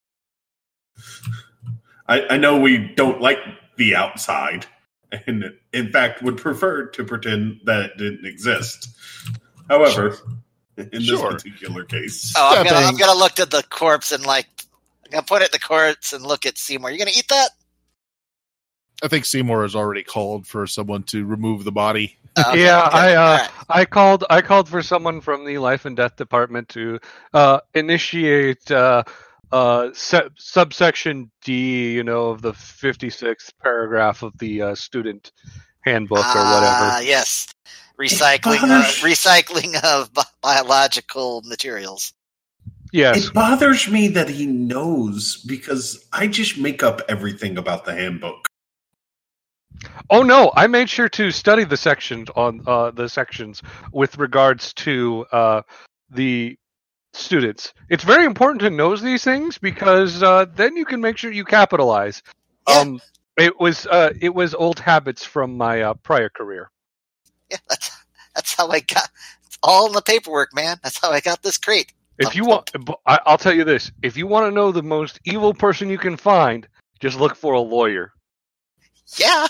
I know we don't like the outside, and in fact would prefer to pretend that it didn't exist. However, in this particular case, I'm gonna look at the corpse and I'm gonna point at the corpse and look at Seymour. You gonna eat that? I think Seymour has already called for someone to remove the body. Okay, yeah, I called for someone from the life and death department to initiate subsection D, of the 56th paragraph of the student handbook or whatever. Yes, recycling of biological materials. Yes, it bothers me that he knows because I just make up everything about the handbook. Oh no! I made sure to study the sections with regards to the students. It's very important to know these things because then you can make sure you capitalize. Yeah. It was old habits from my prior career. Yeah, that's how I got. It's all in the paperwork, man. That's how I got this crate. If you want, I'll tell you this: if you want to know the most evil person you can find, just look for a lawyer. Yeah.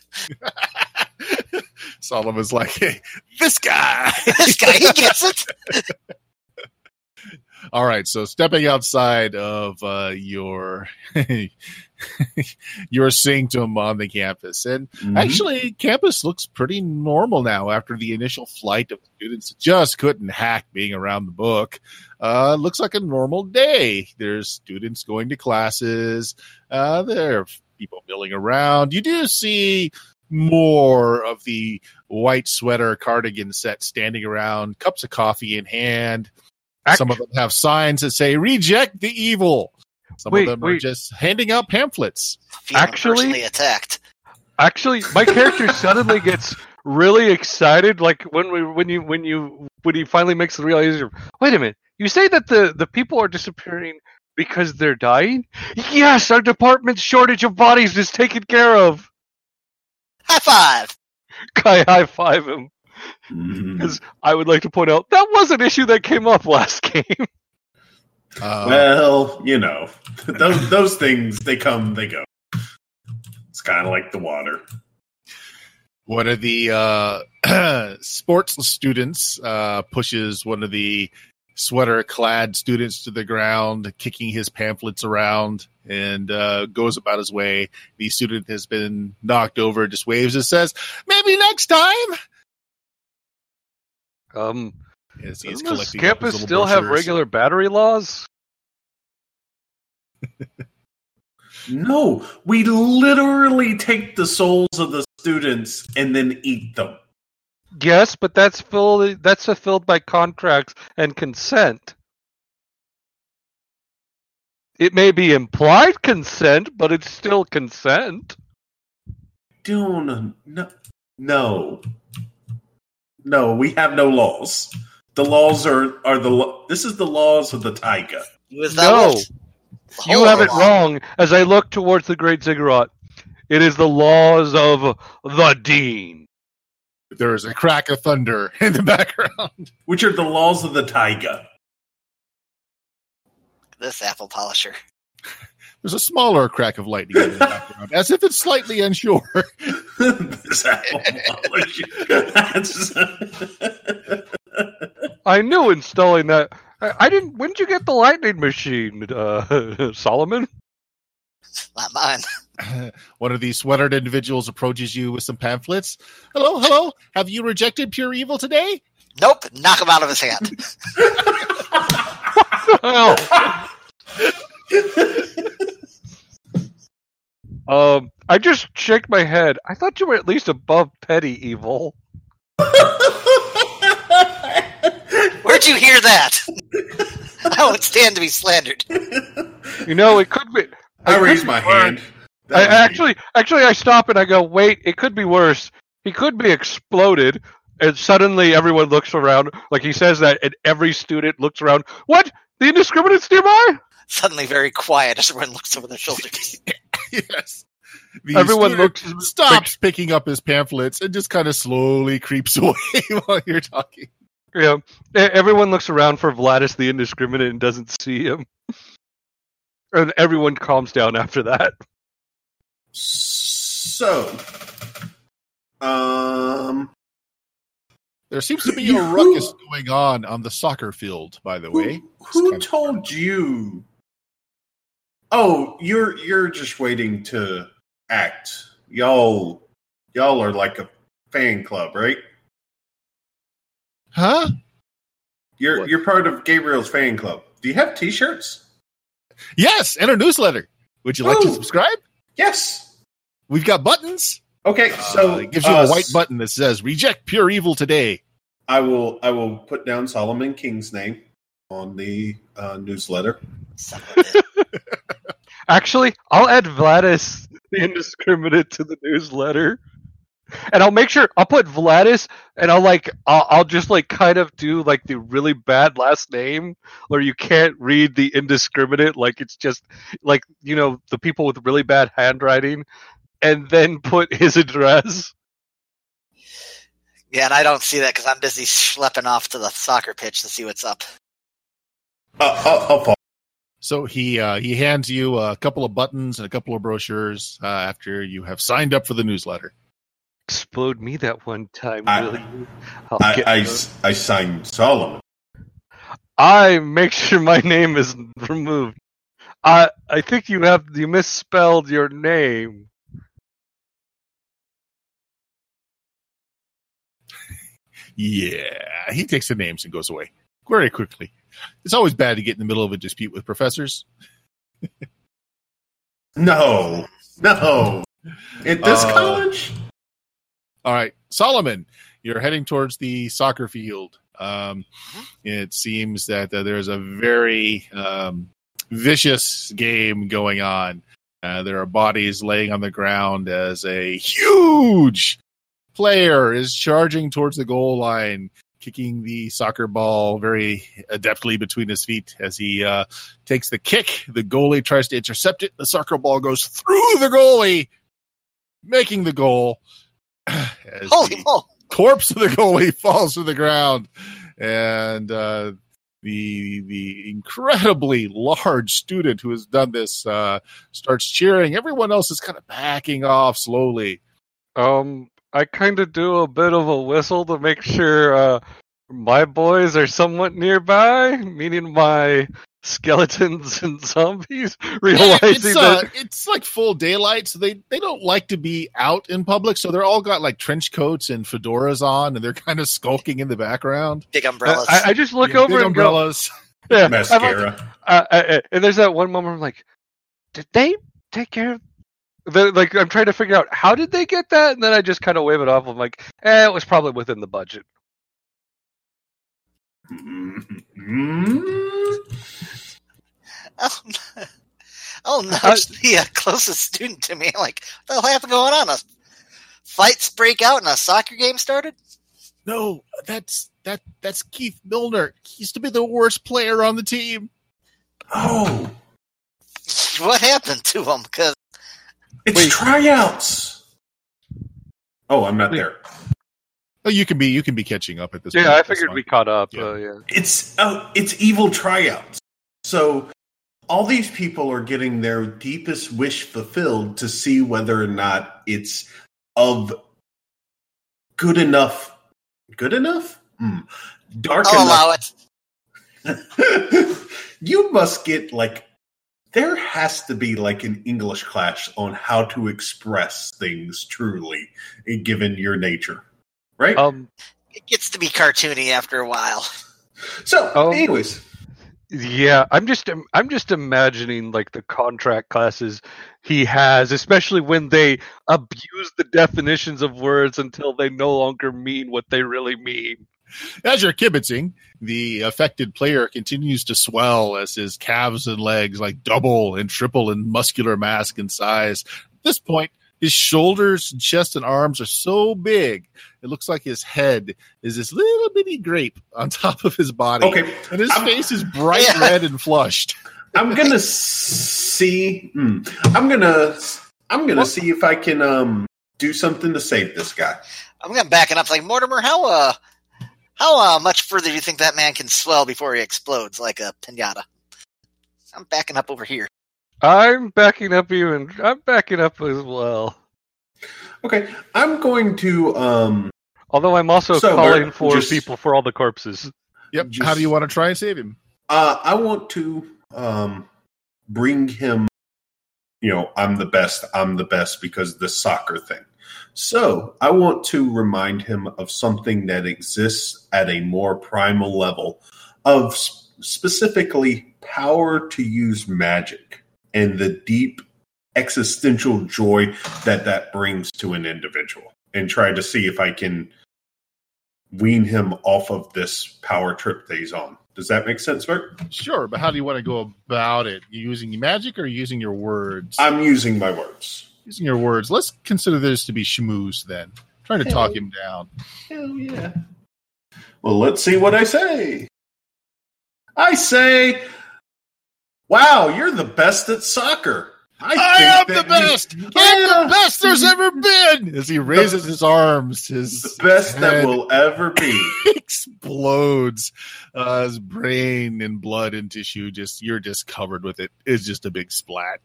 Solomon's like, hey, this guy, he gets it. All right, so stepping outside of your sanctum on the campus, and actually, campus looks pretty normal now after the initial flight of students just couldn't hack being around the book. Looks like a normal day. There's students going to classes. There are people milling around. You do see more of the white sweater cardigan set standing around, cups of coffee in hand. Some of them have signs that say "Reject the evil." Some of them are just handing out pamphlets. Personally attacked. Actually, my character suddenly gets really excited, like when he finally makes the realization. Wait a minute! You say that the people are disappearing because they're dying? Yes, our department's shortage of bodies is taken care of. High five! I high five him. Because I would like to point out that was an issue that came up last game. Well, those things, they come, they go. It's kind of like the water. One of the sports students pushes one of the sweater-clad students to the ground, kicking his pamphlets around, and goes about his way. The student has been knocked over, just waves and says, "Maybe next time." As he's Doesn't this collecting up his campus little still have brochures. regular battery laws? No, we literally take the souls of the students and then eat them. Yes, but that's fulfilled by contracts and consent. It may be implied consent, but it's still consent. No, we have no laws. The laws are this is the laws of the taiga. Was that No. what- You Hold have it on. wrong. As I look towards the Great Ziggurat, it is the laws of the Dean. There is a crack of thunder in the background. Which are the laws of the taiga. This apple polisher. There's a smaller crack of lightning in the background, as if it's slightly unsure. This apple polish. I knew installing that. I didn't. When did you get the lightning machine, Solomon? Not mine. One of these sweatered individuals approaches you with some pamphlets. Hello. Have you rejected pure evil today? Nope. Knock him out of his hand. I just shake my head. I thought you were at least above petty evil. Where'd you hear that? I won't stand to be slandered. You know, it could be. I raise my hand. I stop and I go, wait, it could be worse. He could be exploded, and suddenly everyone looks around, like he says that, and every student looks around. What? The indiscriminate's nearby? Suddenly very quiet as everyone looks over their shoulders. Yes. The Everyone student looks stops picking up his pamphlets and just kind of slowly creeps away while you're talking. Yeah, everyone looks around for Vladis the Indiscriminate and doesn't see him. And everyone calms down after that. So, There seems to be a ruckus going on the soccer field, by the way. who told you? Oh, you're just waiting to act. Y'all are like a fan club, right? Huh? You're part of Gabriel's fan club. Do you have T-shirts? Yes, and a newsletter. Would you like to Oh. subscribe? Yes. We've got buttons. Okay, so It gives you a white button that says "Reject pure evil today." I will put down Solomon King's name on the newsletter. Son of a bitch. Actually, I'll add Vladis the Indiscriminate to the newsletter. And I'll make sure I'll put Vladis, and I'll just kind of do like the really bad last name where you can't read the indiscriminate, like it's just like the people with really bad handwriting, and then put his address. Yeah, and I don't see that because I'm busy schlepping off to the soccer pitch to see what's up. I'll follow. So he hands you a couple of buttons and a couple of brochures after you have signed up for the newsletter. Explode me that one time, I- will you? I signed Solomon. I make sure my name is removed. I think you misspelled your name. Yeah, he takes the names and goes away very quickly. It's always bad to get in the middle of a dispute with professors. No. At this college? All right, Solomon, you're heading towards the soccer field. It seems that there's a very vicious game going on. There are bodies laying on the ground as a huge player is charging towards the goal line, kicking the soccer ball very adeptly between his feet as he takes the kick. The goalie tries to intercept it. The soccer ball goes through the goalie, making the goal. As Holy the moly! corpse of the goalie falls to the ground, and the incredibly large student who has done this starts cheering. Everyone else is kind of backing off slowly. I kind of do a bit of a whistle to make sure my boys are somewhat nearby, meaning my skeletons and zombies, realizing that it's like full daylight, so they don't like to be out in public, so they're all got like trench coats and fedoras on, and they're kind of skulking in the background. Big umbrellas. I just look over big and umbrellas. go, yeah, Mascara. and there's that one moment I'm like, did they take care of? Like I'm trying to figure out how did they get that, and then I just kind of wave it off. I'm like, it was probably within the budget. I'll nudge the closest student to me. I'm like, what the hell happened going on? Fights break out and a soccer game started? No, that's Keith Milner. He used to be the worst player on the team. Oh, what happened to him? Because it's tryouts. Oh, I'm not there. Oh, you can be catching up at this point. Yeah, I figured we caught up. Yeah. It's evil tryouts. So all these people are getting their deepest wish fulfilled to see whether or not it's of good enough. Good enough? Dark I'll enough. allow it. You must get there has to be an English class on how to express things truly, given your nature, right? It gets to be cartoony after a while. So, anyways, yeah, I'm just imagining the contract classes he has, especially when they abuse the definitions of words until they no longer mean what they really mean. As you're kibitzing, the affected player continues to swell as his calves and legs double and triple in muscular mass and size. At this point, his shoulders, chest, and arms are so big, it looks like his head is this little bitty grape on top of his body. Okay. And his face is bright red and flushed. I'm gonna see. I'm gonna see if I can do something to save this guy. I'm gonna back it up. Mortimer, how much further do you think that man can swell before he explodes like a pinata? I'm backing up over here. I'm backing up I'm backing up as well. Okay, I'm going to. Although I'm also calling for people for all the corpses. Yep. How do you want to try and save him? I want to bring him. I'm the best because of the soccer thing. So I want to remind him of something that exists at a more primal level of specifically power to use magic and the deep existential joy that brings to an individual, and try to see if I can wean him off of this power trip that he's on. Does that make sense, Bert? Sure, but how do you want to go about it? You using magic or using your words? I'm using my words. Using your words. Let's consider this to be schmooze then. Trying to talk him down. Hell yeah. Well, let's see what I say. I say, wow, you're the best at soccer. I am the best. I'm the best there's ever been. As he raises his arms, his best that will ever be explodes. His brain and blood and tissue you're just covered with it. It's just a big splat.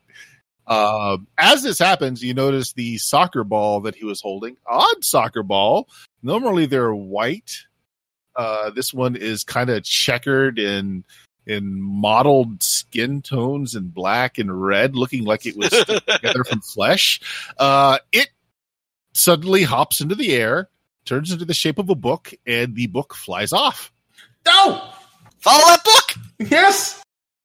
As this happens, you notice the soccer ball that he was holding. Odd soccer ball. Normally they're white. This one is kind of checkered in mottled skin tones and black and red, looking like it was together from flesh. It suddenly hops into the air, turns into the shape of a book, and the book flies off. No! Follow that book! Yes!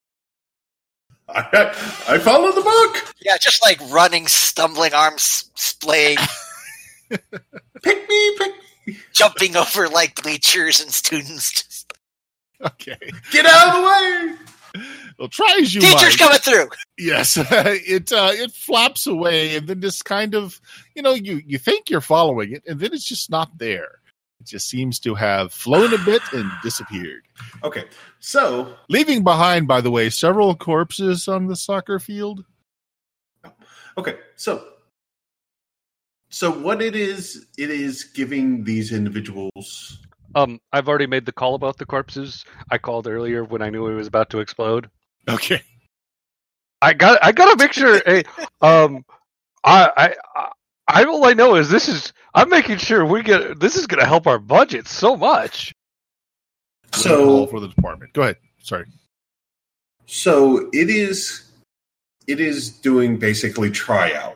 I follow the book! Yeah, just running, stumbling, arms splaying. Pick me! Jumping over bleachers and students. Okay. Get out of the way! Well, try as you Teacher's might. coming through! Yes. It flaps away, and then just kind of, you think you're following it, and then it's just not there. It just seems to have flown a bit and disappeared. Okay, so... Leaving behind, by the way, several corpses on the soccer field. Okay, so what it is giving these individuals... I've already made the call about the corpses. I called earlier when I knew it was about to explode. Okay. I got to make sure. All I know is I'm making sure this is going to help our budget so much. So for the department. Go ahead. Sorry. So it is doing basically tryout.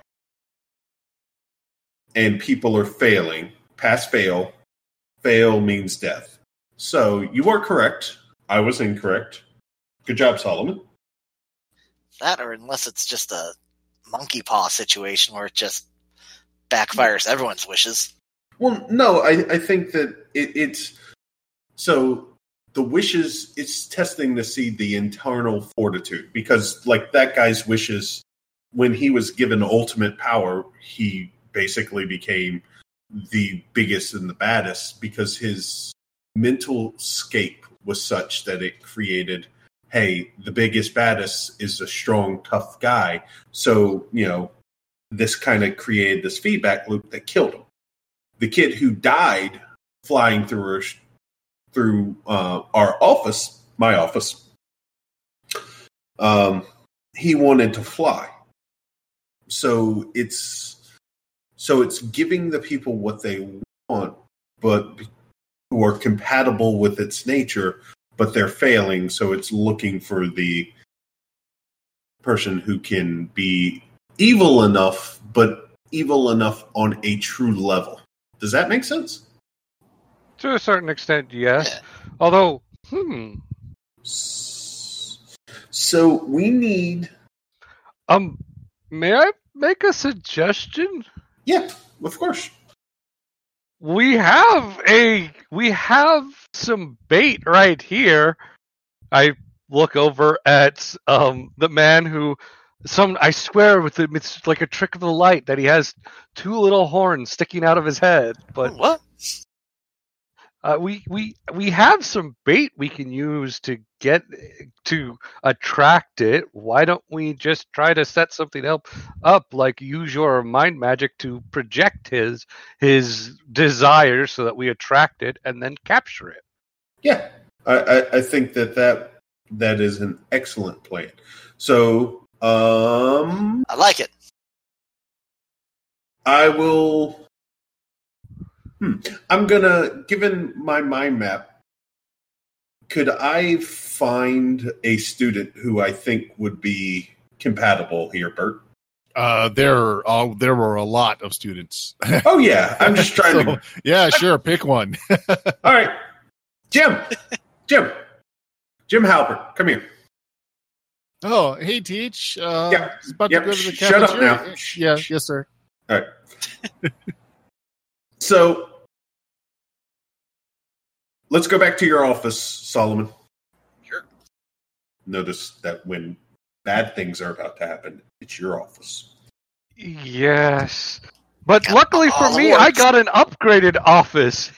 And people are failing. Pass, fail. Fail means death. So you are correct. I was incorrect. Good job, Solomon. That, or unless it's just a monkey paw situation where it just backfires everyone's wishes. Well, no, I think that it's... So the wishes, it's testing to see the internal fortitude. Because, like, that guy's wishes, when he was given ultimate power, he basically became the biggest and the baddest because his mental scape was such that it created, hey, the biggest, baddest is a strong, tough guy. So, this kind of created this feedback loop that killed him. The kid who died flying through our office, my office, he wanted to fly. So it's giving the people what they want, but who are compatible with its nature, but they're failing. So it's looking for the person who can be evil enough, but evil enough on a true level. Does that make sense? To a certain extent, yes. Yeah. Although, So we need... may I make a suggestion? Yeah, of course. We have some bait right here. I look over at the man who I swear with him it's like a trick of the light that he has two little horns sticking out of his head. But What? we have some bait we can use to get to attract it. Why don't we just try to set something up, like use your mind magic to project his desire so that we attract it and then capture it? Yeah, I think that is an excellent plan. So, I like it. I will... I'm gonna, given my mind map, could I find a student who I think would be compatible here, Bert? There were a lot of students. Oh yeah, I'm just trying to... Yeah, sure, pick one. All right. Jim Halpert, come here. Oh, hey, Teach. Yep. About to go to the Shut up cafeteria. now. Yeah, yes, sir. All right. So, let's go back to your office, Solomon. Sure. Notice that when bad things are about to happen, it's your office. Yes. But Got luckily for all the me, I works. got an upgraded office.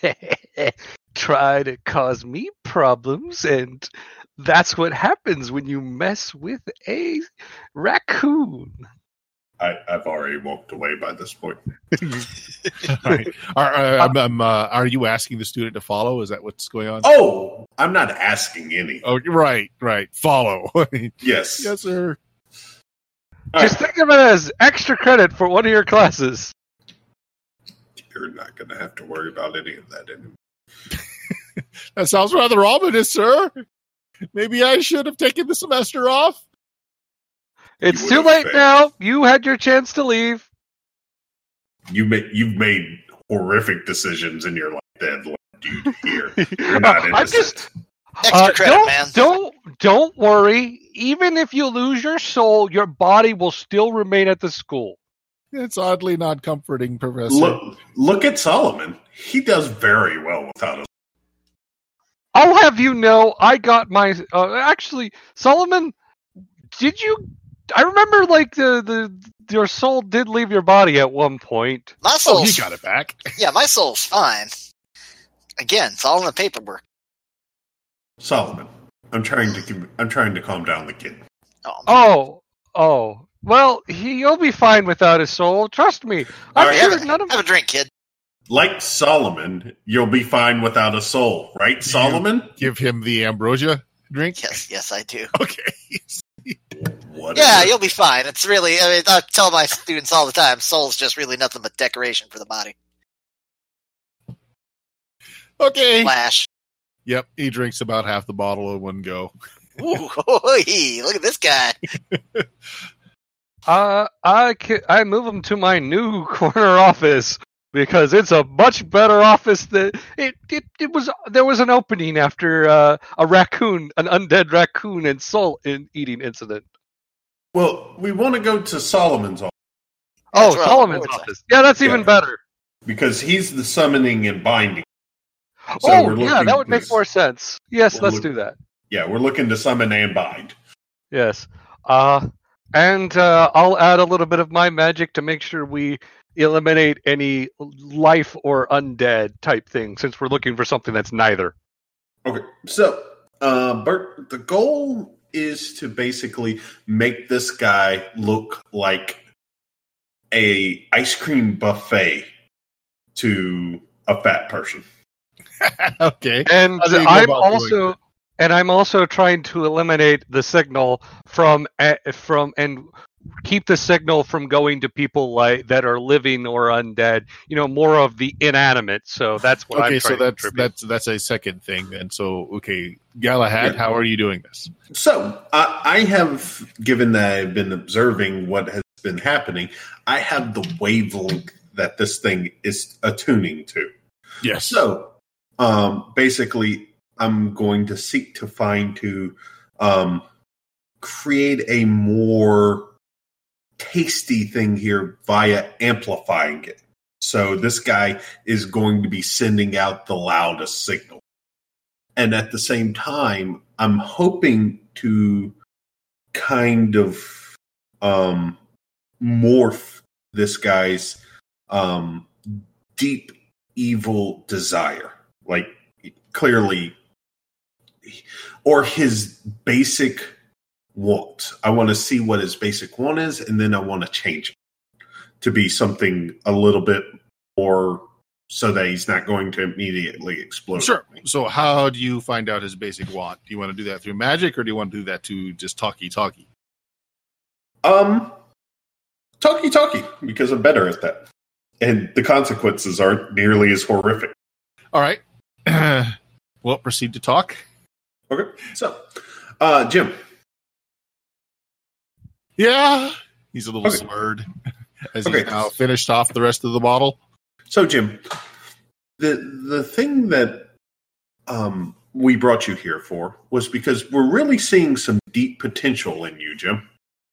Try to cause me problems, and that's what happens when you mess with a raccoon. I've already walked away by this point. All right. Are you asking the student to follow? Is that what's going on? Oh, I'm not asking any. Oh, right. Follow. Yes. Yes, sir. All Just right. think of it as extra credit for one of your classes. You're not going to have to worry about any of that anymore. That sounds rather ominous, sir. Maybe I should have taken the semester off. It's You too would've late failed. now. You had your chance to leave. You've made horrific decisions in your life that have led you here. You're not I'm just innocent. Extra credit, man. Don't worry. Even if you lose your soul, your body will still remain at the school. It's oddly not comforting, Professor. Look at Solomon. He does very well without us. I'll have you know, I got my. Actually, Solomon, did you? I remember, like your soul did leave your body at one point. My Oh, soul's he got it back. Yeah, my soul's fine. Again, it's all in the paperwork. Solomon, I'm trying to calm down the kid. Oh, Oh. Well, you'll be fine without his soul. Trust me. All I'm right, sure have, none of. have a drink, kid. Like Solomon, you'll be fine without a soul, right, Solomon? Give him the ambrosia drink. Yes, I do. Okay. What? Yeah, you'll be fine. It's really, I tell my students all the time, soul's just really nothing but decoration for the body. Okay. Flash. Yep. He drinks about half the bottle in one go. Ooh, look at this guy. I move him to my new corner office because it's a much better office than it was. There was an opening after an undead raccoon and soul eating incident. Well, we want to go to Solomon's office Oh, That's Solomon's right. office. Yeah, that's even Yeah. better. because he's the summoning and binding. So Oh, we're yeah, looking that would make to- more sense. Yes, we're let's look- do that. Yeah, we're looking to summon and bind. Yes. And I'll add a little bit of my magic to make sure we eliminate any life or undead type thing, since we're looking for something that's neither. Okay, so Bert, the goal is to basically make this guy look like a ice cream buffet to a fat person. Okay. And How do you go about doing I'm also trying to eliminate the signal from and keep the signal from going to people like that are living or undead. You know, more of the inanimate. So that's what Okay, I'm so trying to that's a second thing then. So okay, Galahad, Yeah. how are you doing this? So I have, given that I've been observing what has been happening, I have the wavelength that this thing is attuning to. Yes. So basically, I'm going to seek to create a more tasty thing here via amplifying it. So this guy is going to be sending out the loudest signal. And at the same time, I'm hoping to kind of morph this guy's deep evil desire. Like, clearly, or his basic want. I want to see what his basic want is, and then I want to change it to be something a little bit more so that he's not going to immediately explode. Sure. So how do you find out his basic want? Do you want to do that through magic, or do you want to do that to just talkie? Talkie, because I'm better at that. And the consequences aren't nearly as horrific. All right. Well, proceed to talk. Okay. So, Jim. Yeah. He's a little Okay. slurred as Okay. he's now finished off the rest of the bottle. So, Jim, the thing that we brought you here for was because we're really seeing some deep potential in you, Jim.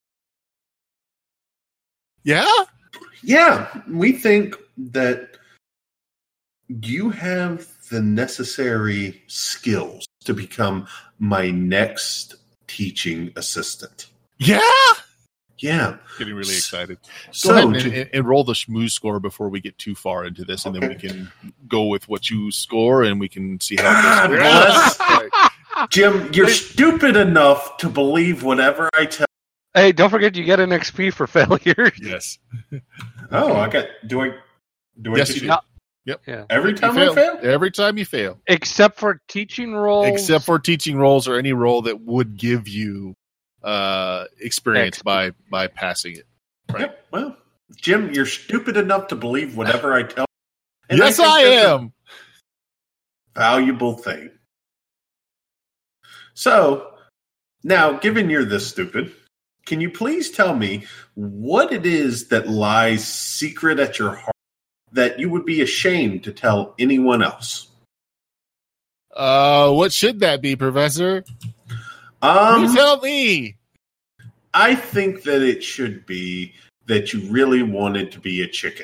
Yeah? Yeah, we think that you have the necessary skills to become my next teaching assistant. Yeah? Yeah. Getting really excited. So, Go ahead and roll the schmooze score before we get too far into this, and then we Okay. can go with what you score, and we can see how God it bless. goes. Jim, you're stupid enough to believe whatever I tell. Hey, don't forget you get an XP for failure. Yes. Oh, I got. Do I? Yes, get you do. No. Yep. Yeah. every You time I fail? Every time you fail. Except for teaching roles. Except for teaching roles or any role that would give you experience XP. by passing it. Right. Yep. Well, Jim, you're stupid enough to believe whatever I tell. And Yes, think I that's a am. valuable thing. So, now, given you're this stupid, can you please tell me what it is that lies secret at your heart that you would be ashamed to tell anyone else? What should that be, Professor? You tell me. I think that it should be that you really wanted to be a chicken.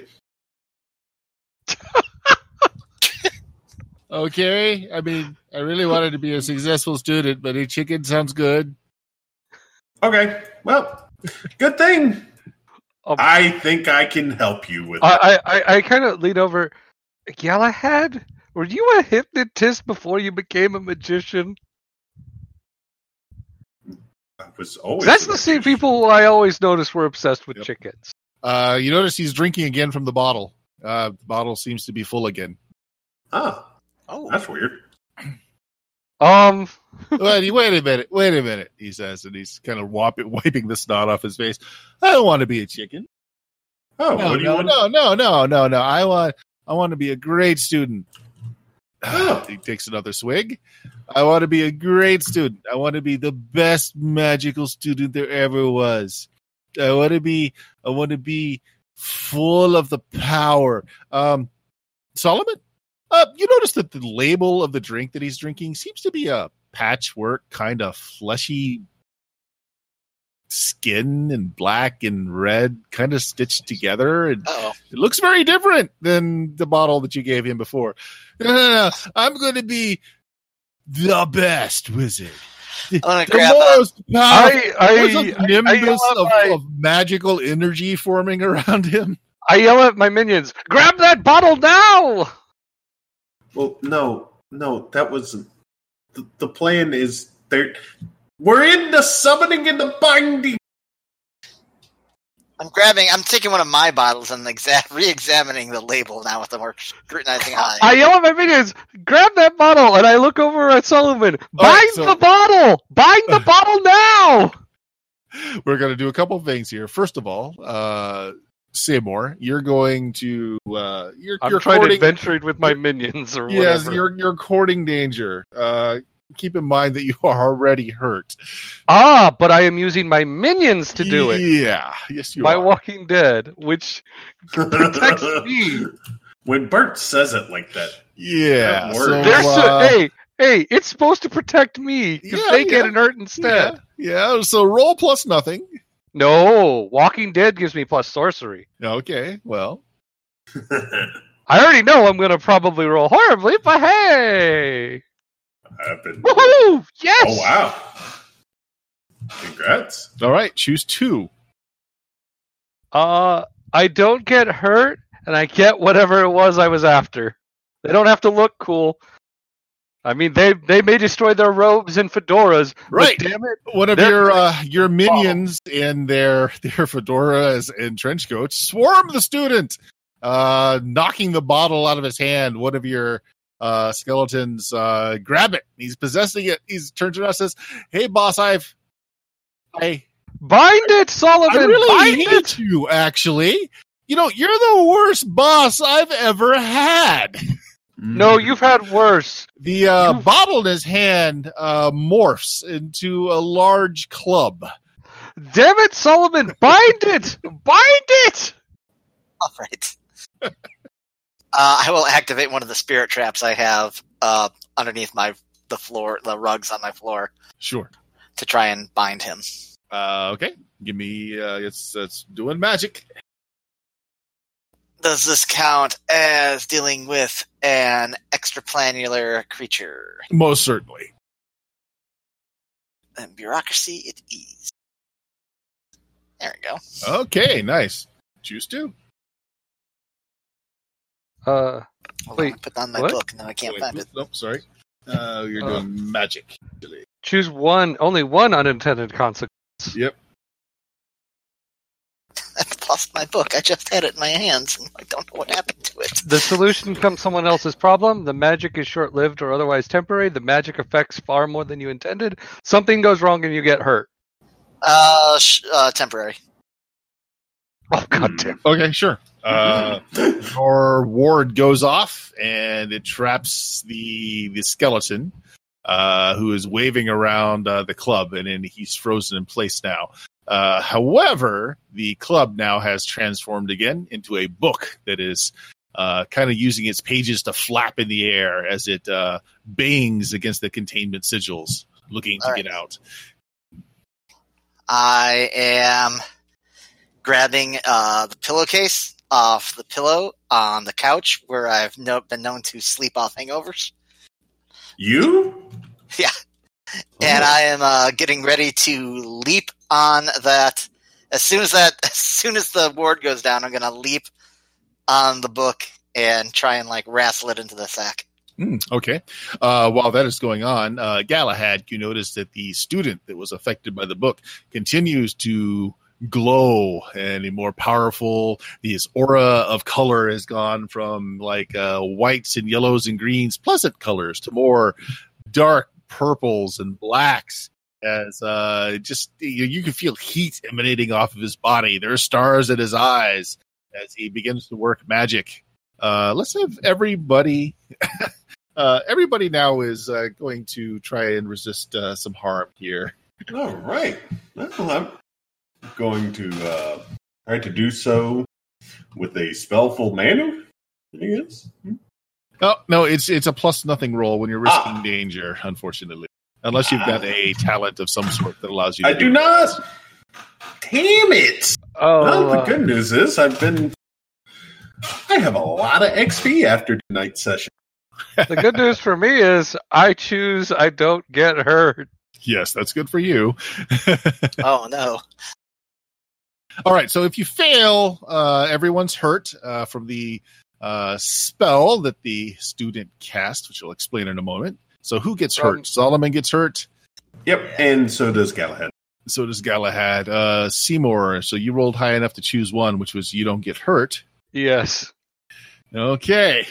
Okay. I mean, I really wanted to be a successful student, but a chicken sounds good. Okay, well, good thing. Um, I think I can help you with that. I kind of lean over. Galahad, were you a hypnotist before you became a magician? I was always That's the same people I always noticed were obsessed with Yep. chickens. You notice he's drinking again from the bottle. The bottle seems to be full again. Ah, Oh, that's weird. Wait a minute, he says, and he's kind of wiping the snot off his face. I don't want to be a chicken. Oh, No, what do you want? no. I want to be a great student. Oh. He takes another swig. I want to be a great student. I want to be the best magical student there ever was. I want to be full of the power. Solomon, you notice that the label of the drink that he's drinking seems to be a patchwork, kind of fleshy skin and black and red kind of stitched together. And it looks very different than the bottle that you gave him before. No. I'm going to be the best wizard. I'm gonna grab most powerful. There's a nimbus of magical energy forming around him. I yell at my minions, grab that bottle now! Well, no, that wasn't. The plan is there. We're in the summoning and the binding. I'm taking one of my bottles and re-examining the label now with the more scrutinizing eye. I yell at my minions, grab that bottle, and I look over at Sullivan. Bind the bottle! Bind the bottle now! We're going to do a couple things here. First of all, Seymour, you're going to you're trying to adventure with my minions or whatever. Yes, you're courting danger. Keep in mind that you are already hurt. But I am using my minions to do it. Yeah, yes, you are. My Walking Dead, which protects me. When Bert says it like that, yeah. Hey, it's supposed to protect me because they get hurt instead. Yeah, so roll plus nothing. No, Walking Dead gives me plus sorcery. Okay, well. I already know I'm going to probably roll horribly, but hey! Happened. Woohoo! Yes! Oh, wow. Congrats. All right, choose 2. I don't get hurt, and I get whatever it was I was after. They don't have to look cool. I mean, they may destroy their robes and fedoras, right? But damn it, one of your minions in their fedoras and trench coats swarm the student, knocking the bottle out of his hand. One of your skeletons grab it. He's possessing it. He's turns around and says, "Hey, boss, I bind it, Sullivan. I really bind hate you. Actually, you're the worst boss I've ever had." No, you've had worse. The bottle in his hand morphs into a large club. Damn it, Sullivan! Bind it! Bind it! All right. I will activate one of the spirit traps I have underneath the floor, the rugs on my floor. Sure. To try and bind him. Okay. Give me. It's doing magic. Does this count as dealing with an extraplanar creature? Most certainly. And bureaucracy it is. There we go. Okay, nice. Choose 2. Hold wait, on, I put down my book. Now I can't find it. Nope, sorry. You're doing magic. Choose only one unintended consequence. Yep. I've lost my book. I just had it in my hands, and I don't know what happened to it. The solution becomes someone else's problem. The magic is short-lived or otherwise temporary. The magic affects far more than you intended. Something goes wrong and you get hurt. Temporary. Oh, goddamn. Okay, sure. Your ward goes off, and it traps the skeleton, who is waving around the club, and then he's frozen in place now. However, the club now has transformed again into a book that is kind of using its pages to flap in the air as it bangs against the containment sigils, looking to get out. I am grabbing the pillowcase off the pillow on the couch where I've been known to sleep off hangovers. You? Yeah. And I am getting ready to leap on that. As soon as the ward goes down, I'm going to leap on the book and try and wrestle it into the sack. Okay. While that is going on, Galahad, you notice that the student that was affected by the book continues to glow and a more powerful. His aura of color has gone from whites and yellows and greens, pleasant colors, to more dark purples and blacks. As you can feel heat emanating off of his body. There are stars in his eyes as he begins to work magic. Let's have everybody everybody now is going to try and resist some harm here. All right. Well, I'm going to try to do so with a spellful manner, I guess. Oh, no, it's a plus nothing roll when you're risking danger, unfortunately. Unless you've got a talent of some sort that allows you to I do not. Damn it. Oh, Well, the good news is I have a lot of XP after tonight's session. the good news for me is I choose I don't get hurt. Yes, that's good for you. Oh no. All right, so if you fail, everyone's hurt from the spell that the student cast, which I'll explain in a moment. So who gets hurt? Solomon gets hurt. Yep, and so does Galahad. So does Galahad. Seymour, so you rolled high enough to choose one, which was you don't get hurt. Yes. Okay.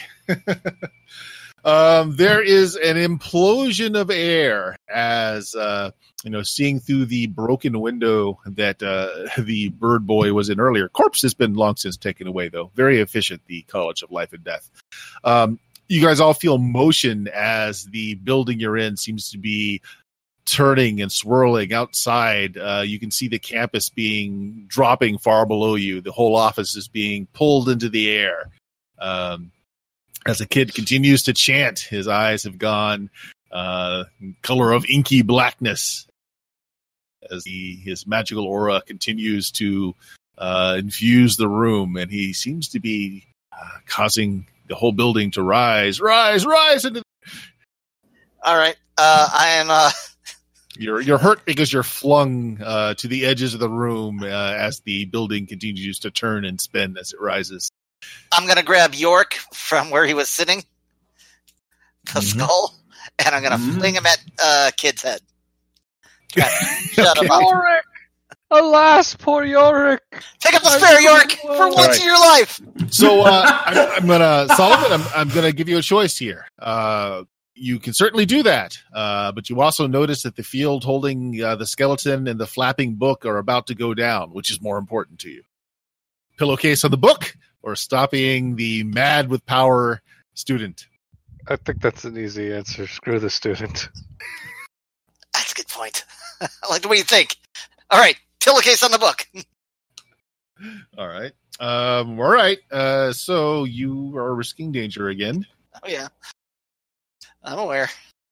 There is an implosion of air as, seeing through the broken window that the bird boy was in earlier. Corpse has been long since taken away, though. Very efficient, the College of Life and Death. You guys all feel motion as the building you're in seems to be turning and swirling outside. You can see the campus dropping far below you. The whole office is being pulled into the air. As the kid continues to chant, his eyes have gone color of inky blackness as his magical aura continues to infuse the room, and he seems to be causing the whole building to rise into. All right. I am. You're hurt because you're flung to the edges of the room as the building continues to turn and spin as it rises. I'm gonna grab York from where he was sitting, the skull, and I'm gonna fling him at Kid's head. Shut him up. Yorick! Alas, poor Yorick! Pick up the spear, York, for once in your life. So I'm gonna, Solomon. I'm gonna give you a choice here. You can certainly do that, but you also notice that the field holding the skeleton and the flapping book are about to go down. Which is more important to you? Pillowcase on the book, or stopping the mad with power student? I think that's an easy answer. Screw the student. That's a good point. I like the way you think. All right, pillowcase on the book. All right. All right. So you are risking danger again. Oh yeah, I'm aware.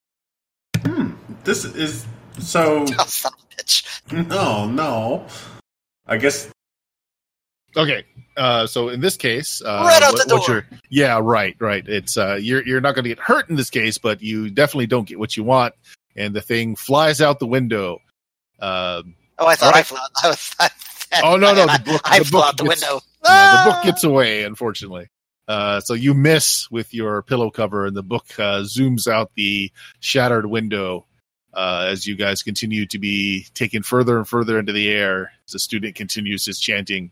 This is so. Oh, son of a bitch. No. I guess. Okay. So in this case, right out the door. Yeah, right. It's you're not going to get hurt in this case, but you definitely don't get what you want, and the thing flies out the window. I thought right. I flew. Oh no! I flew out the window. The book gets away, unfortunately. So you miss with your pillow cover, and the book zooms out the shattered window as you guys continue to be taken further and further into the air. As the student continues his chanting.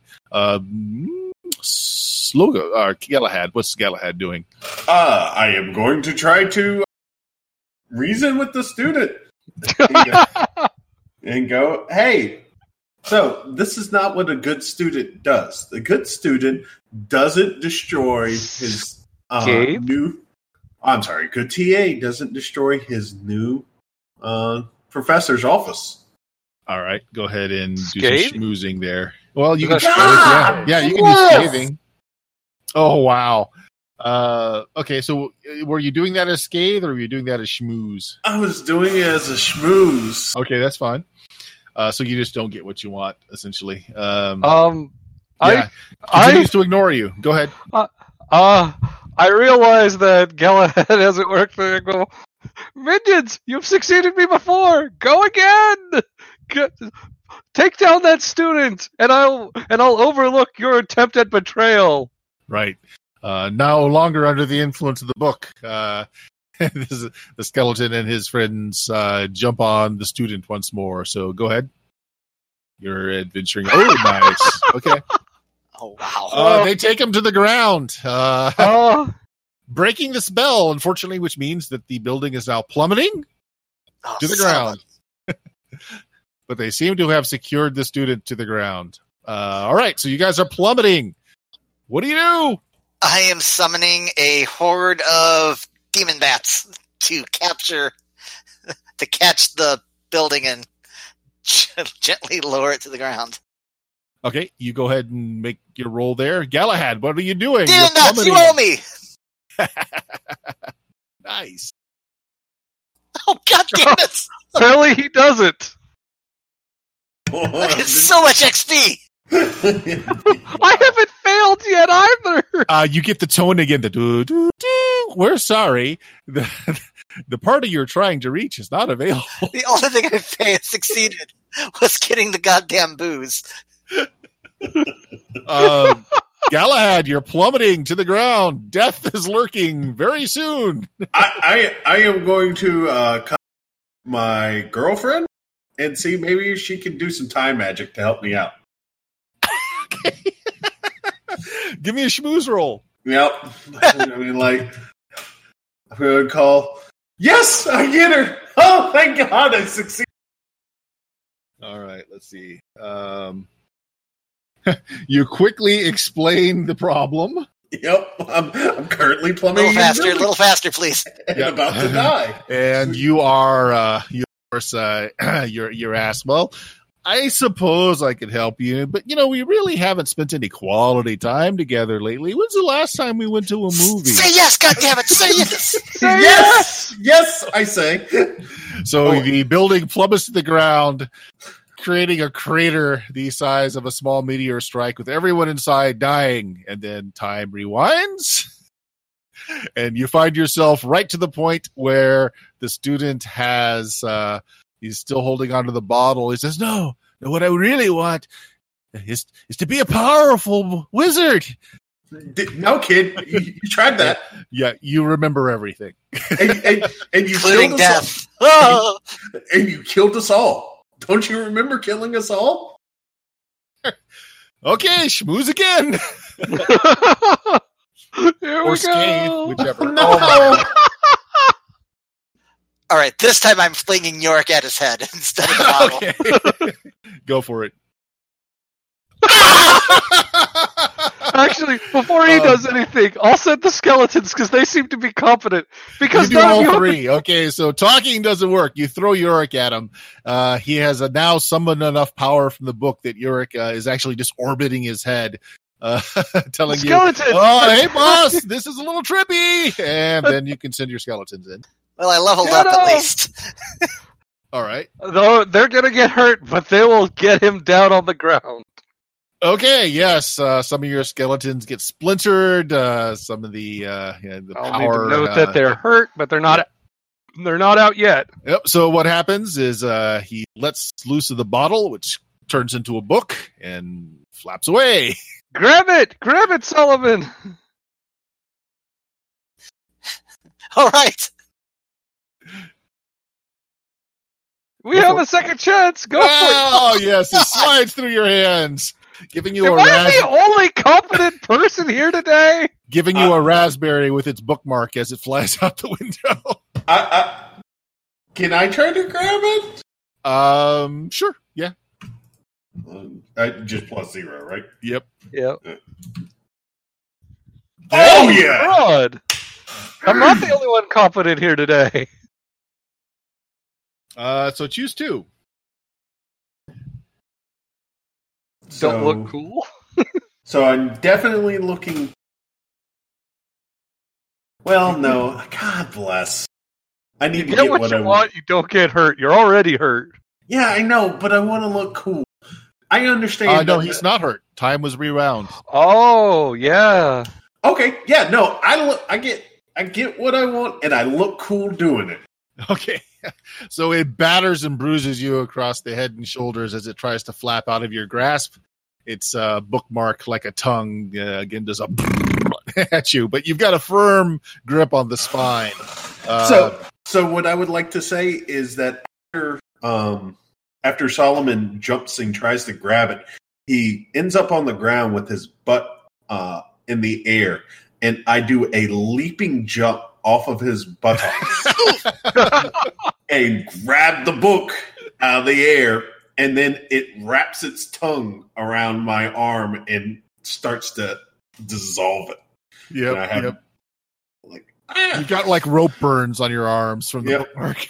Galahad, what's Galahad doing? I am going to try to reason with the student and go, hey, so this is not what a good student does. The good student doesn't destroy his good TA doesn't destroy his new professor's office. All right, go ahead and do Scathe? some schmoozing there. Well, you can you can do scathing. Oh, wow. Okay, so were you doing that as scathe, or were you doing that as schmooze? I was doing it as a schmooze. Okay, that's fine. So you just don't get what you want, essentially. I continues to ignore you. Go ahead. I realize that Galahad hasn't worked for go. Minions, you've succeeded me before. Go again. Take down that student, and I'll overlook your attempt at betrayal. Right. No longer under the influence of the book. The skeleton and his friends jump on the student once more. So go ahead. You're adventuring. Oh, nice. Okay. Oh, wow. They take him to the ground. Breaking the spell, unfortunately, which means that the building is now plummeting to the ground. But they seem to have secured the student to the ground. All right, so you guys are plummeting. What do you do? I am summoning a horde of demon bats to catch the building and gently lower it to the ground. Okay, you go ahead and make your roll there. Galahad, what are you doing? Demon You're bats, you owe me! Nice. Oh, god damn it! Apparently he doesn't. I get so much XP! I haven't failed yet either. You get the tone again. The do do do. We're sorry. The party you're trying to reach is not available. The only thing I succeeded was getting the goddamn booze. Galahad, you're plummeting to the ground. Death is lurking very soon. I am going to call my girlfriend and see maybe she can do some time magic to help me out. Okay. Give me a schmooze roll. Yep. I mean, like, I'm going to call. Yes, I get her. Oh, thank God, I succeeded. All right, let's see. You quickly explain the problem. Yep, I'm currently A plummeting. little faster, please. And about to die. And you are, you're asked, well, I suppose I could help you, but we really haven't spent any quality time together lately. When's the last time we went to a movie? Say yes, goddammit, say yes! Yes! Yes, I say. So the building plummets to the ground, creating a crater the size of a small meteor strike with everyone inside dying, and then time rewinds. And you find yourself right to the point where the student has, he's still holding onto the bottle. He says, no, what I really want is to be a powerful wizard. No, kid, you tried that. Yeah, you remember everything. And you Including killed death. us all. And you killed us all. Don't you remember killing us all? Okay, schmooze again. Here Or we scathe, go. whichever. No. All right, this time I'm flinging Yorick at his head instead of the bottle. Okay. Go for it. Actually, before he does anything, I'll send the skeletons because they seem to be competent. Because You do none of all you three. Okay, so talking doesn't work. You throw Yorick at him. He has now summoned enough power from the book that Yorick is actually just orbiting his head, telling you, Skeletons! "Oh, hey, boss, this is a little trippy." And then you can send your skeletons in. Well, I leveled Shut up up! at least. All right. Though they're gonna get hurt, but they will get him down on the ground. Okay, yes. Some of your skeletons get splintered. Some of the I'll power. need to note that they're hurt, but they're not. They're not out yet. Yep. So what happens is he lets loose of the bottle, which turns into a book and flaps away. Grab it, Sullivan. All right. We have a second chance. Go for it. Oh yes, it slides through your hands, giving you Am I the only competent person here today? giving you a raspberry with its bookmark as it flies out the window. Can I try to grab it? Sure. Yeah. Just +0, right? Yep. Yep. Oh, yeah! Rod. I'm not the only one competent here today. So choose two. Don't look cool. So I'm definitely looking. Well, no. God bless. I need to Get what you want. You don't get hurt. You're already hurt. Yeah, I know, but I want to look cool. I understand. No, he's not hurt. Time was rewound. Oh yeah. Okay, yeah, no, I get what I want, and I look cool doing it. Okay. So it batters and bruises you across the head and shoulders as it tries to flap out of your grasp. It's bookmark like a tongue. Again, does a at you, but you've got a firm grip on the spine. So what I would like to say is that after Solomon jumps and tries to grab it, he ends up on the ground with his butt in the air, and I do a leaping jump off of his buttocks and grab the book out of the air, and then it wraps its tongue around my arm and starts to dissolve it. Yep. And I have like You've got like rope burns on your arms from the Yep. bookmark.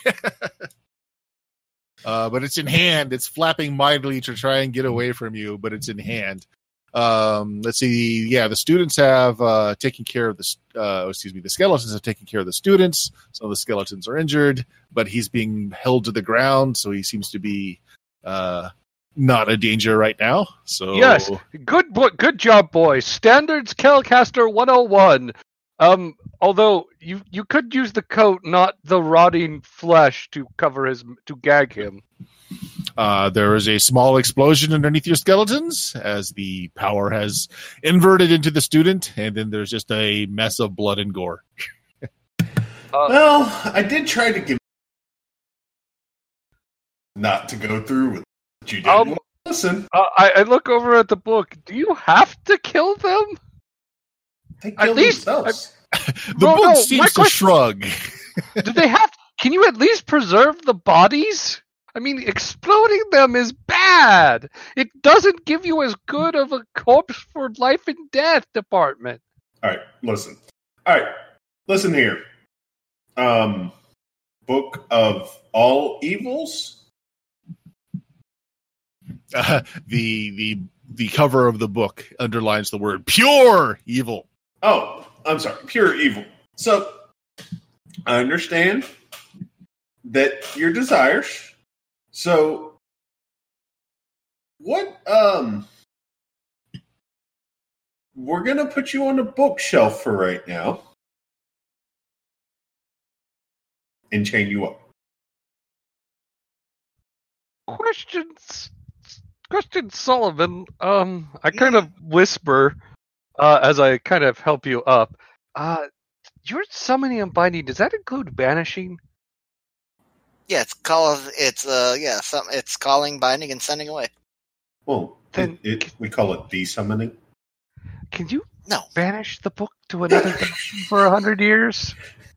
But it's in hand. It's flapping mightily to try and get away from you, but it's in hand. Let's see. Yeah, the students have taken care of the skeletons have taken care of the students. Some of the skeletons are injured, but he's being held to the ground, so he seems to be not a danger right now. So Yes, good job, boys. Standards Kelcaster 101. Although you could use the coat, not the rotting flesh, to gag him. there is a small explosion underneath your skeletons as the power has inverted into the student, and then there's just a mess of blood and gore. Well, I did try to give not to go through with what you didn't want to listen. I look over at the book. Do you have to kill them? They kill At least themselves. The No, book no, seems my to question- shrug. Do they have? Can you at least preserve the bodies? I mean, exploding them is bad. It doesn't give you as good of a corpse for life and death department. All right, listen. All right, listen here. Book of All Evils. The cover of the book underlines the word pure evil. Oh, I'm sorry, pure evil. So I understand that your desires. So what? We're gonna put you on the bookshelf for right now and chain you up. Question, Sullivan. I kind of whisper as I kind of help you up. Your summoning and binding, does that include banishing? Yeah, it's calling, binding, and sending away. Well, Then- we call it desummoning. Can you No. banish the book to another dimension for 100 years?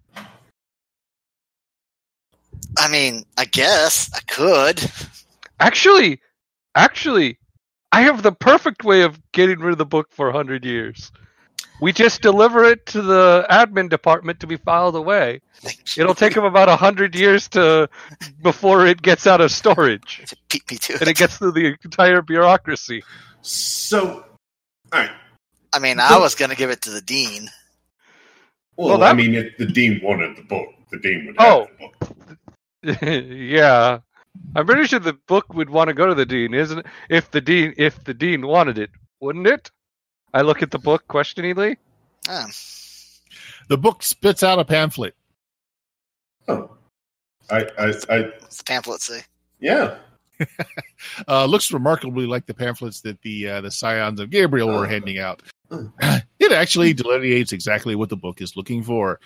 I mean, I guess I could. Actually, I have the perfect way of getting rid of the book for 100 years. We just deliver it to the admin department to be filed away. It'll take them about 100 years before it gets out of storage, To beat me to and it. it gets through the entire bureaucracy. So, all right. I mean, I was going to give it to the dean. Well, that- I mean, if the dean wanted the book, the dean would have the book. Yeah, I'm pretty sure the book would want to go to the dean, isn't it? If the dean wanted it, wouldn't it? I look at the book questioningly. Oh, The book spits out a pamphlet. Oh, I, what's the pamphlet say? yeah. Looks remarkably like the pamphlets that the Scions of Gabriel were handing out. Oh. It actually delineates exactly what the book is looking for.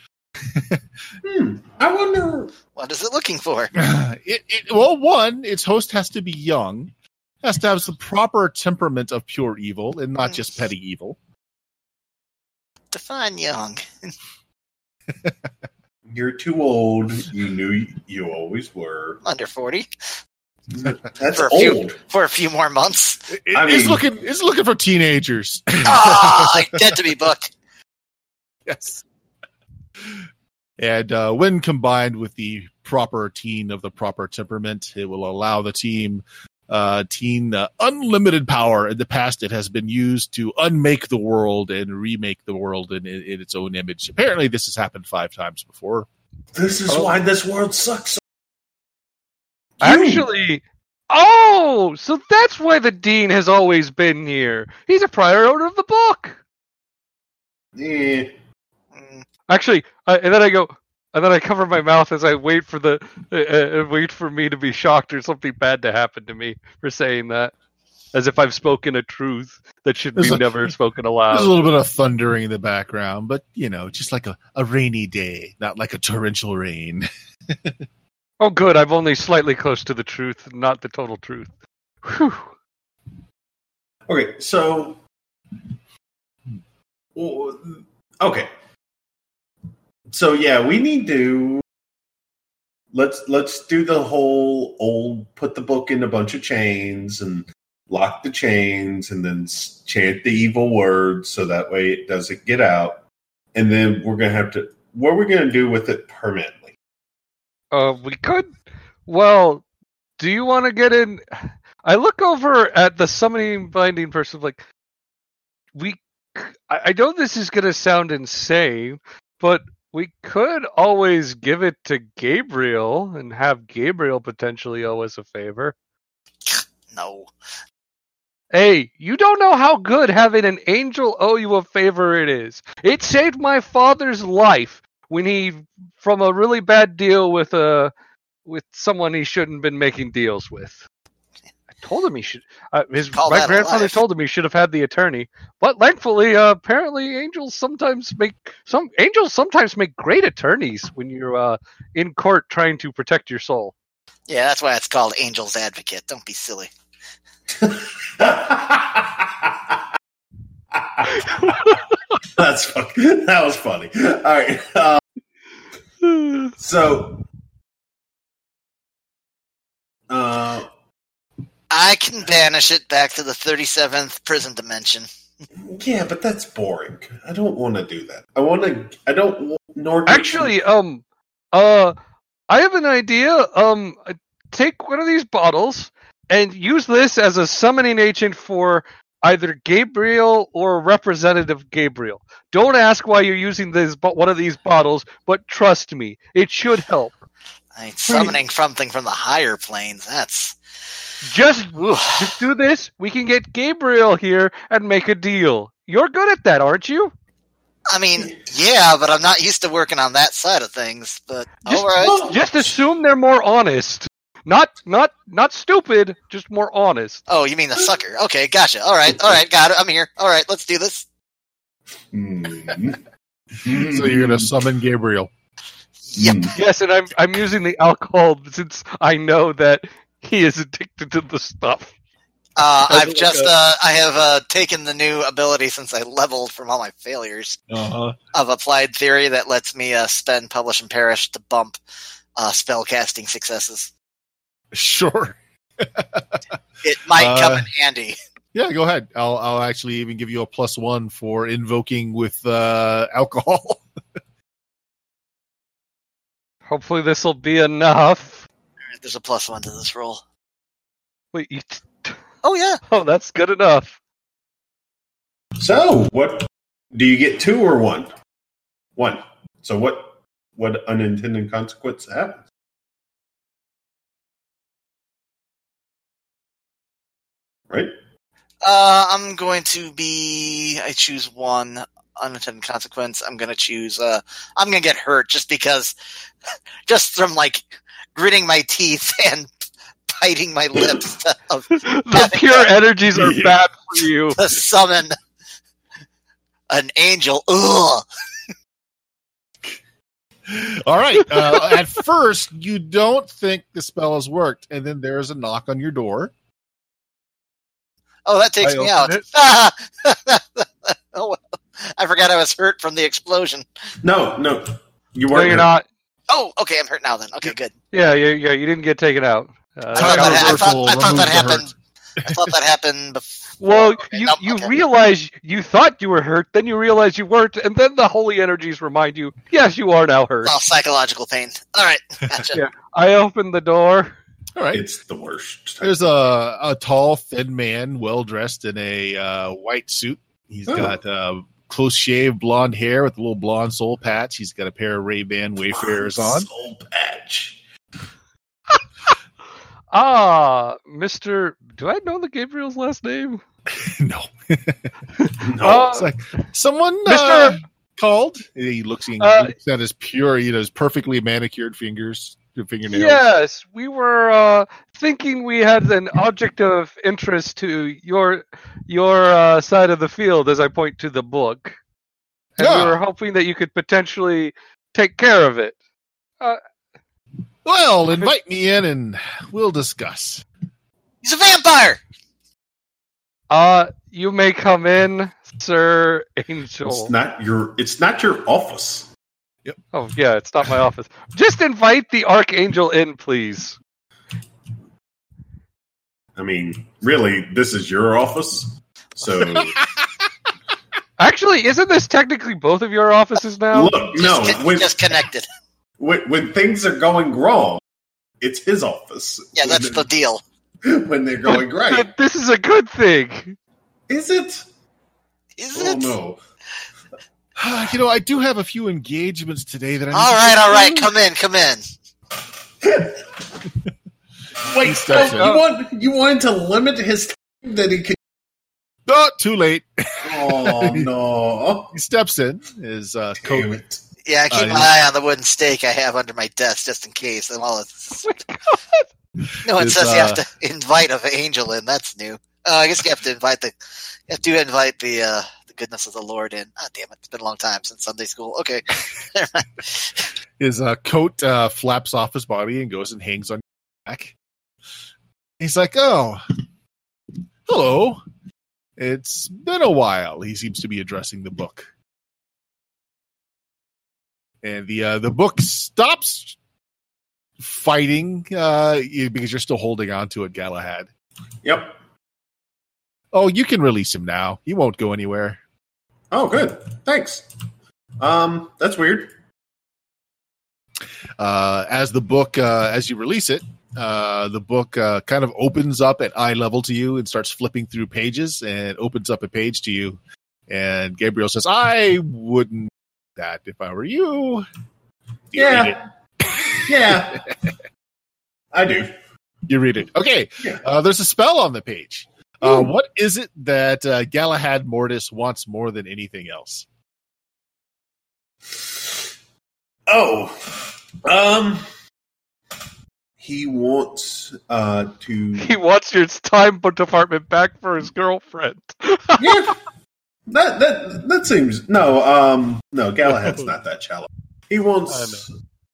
I wonder. What is it looking for? Well, one, its host has to be young, has to have the proper temperament of pure evil and not just petty evil. Define young. You're too old. You knew you always were. Under 40. That's For a few- old. For a few more months. It's looking for teenagers. Dead to be booked. Yes. And when combined with the proper teen of the proper temperament, it will allow the teen unlimited power. In the past, it has been used to unmake the world and remake the world in its own image. Apparently, this has happened 5 times before. This is why this world sucks. Actually, so that's why the dean has always been here. He's a prior owner of the book. Yeah. Actually, and then I cover my mouth as I wait for wait for me to be shocked or something bad to happen to me for saying that, as if I've spoken a truth that should be never spoken There's a aloud. little bit of thundering in the background, but, just like a rainy day, not like a torrential rain. Oh, good. I'm only slightly close to the truth, not the total truth. Whew. Okay, so. Okay. So yeah, we need to. Let's do the whole old. Put the book in a bunch of chains and lock the chains, and then chant the evil words so that way it doesn't get out. And then we're gonna have to. what are we going to do with it permanently? We could. Well, do you want to get in? I look over at the summoning binding person, like, I know this is going to sound insane, but we could always give it to Gabriel and have Gabriel potentially owe us a favor. No. Hey, you don't know how good having an angel owe you a favor it is. It saved my father's life when he, from a really bad deal with someone he shouldn't have been making deals with. I told him he should. My grandfather told him he should have had the attorney, but thankfully, apparently, angels sometimes make great attorneys when you're in court trying to protect your soul. Yeah, that's why it's called Angel's Advocate. Don't be silly. That's funny. That was funny. All right. So, I can banish it back to the 37th prison dimension. Yeah, but that's boring. I don't want to do that. I don't. Actually, I have an idea. Take one of these bottles and use this as a summoning agent for either Gabriel or Representative Gabriel. Don't ask why you're using one of these bottles, but trust me, it should help. Summoning something from the higher planes, that's... Just do this. We can get Gabriel here and make a deal. You're good at that, aren't you? I mean, yeah, but I'm not used to working on that side of things, but alright. Just assume they're more honest. Not stupid, just more honest. Oh, you mean the sucker. Okay, gotcha. Alright, got it. I'm here. Alright, let's do this. So you're going to summon Gabriel. Yep. Yes, and I'm using the alcohol since I know that he is addicted to the stuff. I have taken the new ability since I leveled from all my failures of Applied Theory that lets me spend Publish and Perish to bump spell casting successes. Sure. It might come in handy. Yeah, go ahead. I'll actually even give you a +1 for invoking with alcohol. Hopefully this will be enough. There's a +1 to this roll. Wait, oh yeah. Oh, that's good enough. So, what do you get? 2 or 1? 1. So what unintended consequence happens? Right? I'm going to I choose 1 unintended consequence. I'm going to choose, I'm going to get hurt just just from gritting my teeth and biting my lips. The pure energies are bad for you. To summon an angel. Ugh. All right. At first, you don't think the spell has worked, and then there's a knock on your door. Oh, that takes me out. Oh, well. I forgot I was hurt from the explosion. No. You weren't. No, you're not. Oh, okay, I'm hurt now then. Okay, good. Yeah, you didn't get taken out. I thought that happened before. Well, okay, you realize you thought you were hurt, then you realize you weren't, and then the holy energies remind you, yes, you are now hurt. Oh, psychological pain. All right, gotcha. Yeah, I opened the door. All right. It's the worst. There's a tall, thin man, well-dressed in a white suit. He's got close-shaved blonde hair with a little blonde soul patch. He's got a pair of Ray-Ban Wayfarers on. Soul patch. Mr. Do I know the Gabriel's last name? No. No. It's like someone Mr. called. He looks at his pure, his perfectly manicured fingernails. Yes, we were thinking we had an object of interest to your side of the field as I point to the book. And we were hoping that you could potentially take care of it. Well, invite me in and we'll discuss. He's a vampire! You may come in, Sir Angel. It's not your office. Yep. Oh, yeah, it's not my office. Just invite the Archangel in, please. I mean, really, this is your office? So... Actually, isn't this technically both of your offices now? Look, no, Just connected. when things are going wrong, it's his office. Yeah, that's the deal. When they're going right. This is a good thing. Is it? Is Oh, it? no. I do have a few engagements today that I All right. Come in. Wait, steps you wanted to limit his time that he could. Oh, too late. Oh, no. He steps in, his Damn coat. it. Yeah, I keep my eye on the wooden stake I have under my desk just in case. No one Is, says you have to invite an angel in. That's new. I guess you have to invite the goodness of the Lord in. Ah, damn it! It's been a long time since Sunday school. Okay, His coat flaps off his body and goes and hangs on your back. He's like, "Oh, hello. It's been a while." He seems to be addressing the book, and the book stops fighting because you're still holding on to it, Galahad. Yep. Oh, you can release him now. He won't go anywhere. Oh, good. Thanks. That's weird. As the book, as you release it, the book kind of opens up at eye level to you and starts flipping through pages and opens up a page to you. And Gabriel says, "I wouldn't do that if I were you." You read it. Yeah. I do. You read it. Okay. Yeah. There's a spell on the page. What is it that Galahad Mortis wants more than anything else? Oh. He wants to. He wants your time department back for his girlfriend. Yeah. That seems no. Galahad's not that shallow. He wants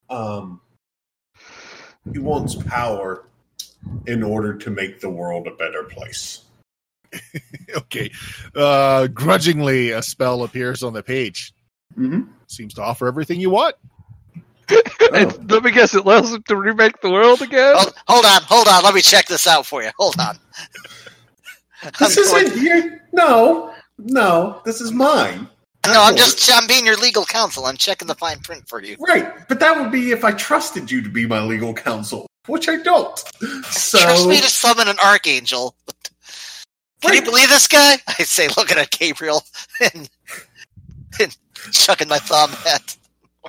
he wants power in order to make the world a better place. Okay. Grudgingly, a spell appears on the page. Mm-hmm. Seems to offer everything you want. And let me guess, it allows him to remake the world again? hold on. Let me check this out for you. Hold on. This isn't here. No, this is mine. No, I'm being your legal counsel. I'm checking the fine print for you. Right, but that would be if I trusted you to be my legal counsel, which I don't. So Trust me to summon an archangel. Can you believe this guy? I'd say looking at Gabriel and chucking my thumb at.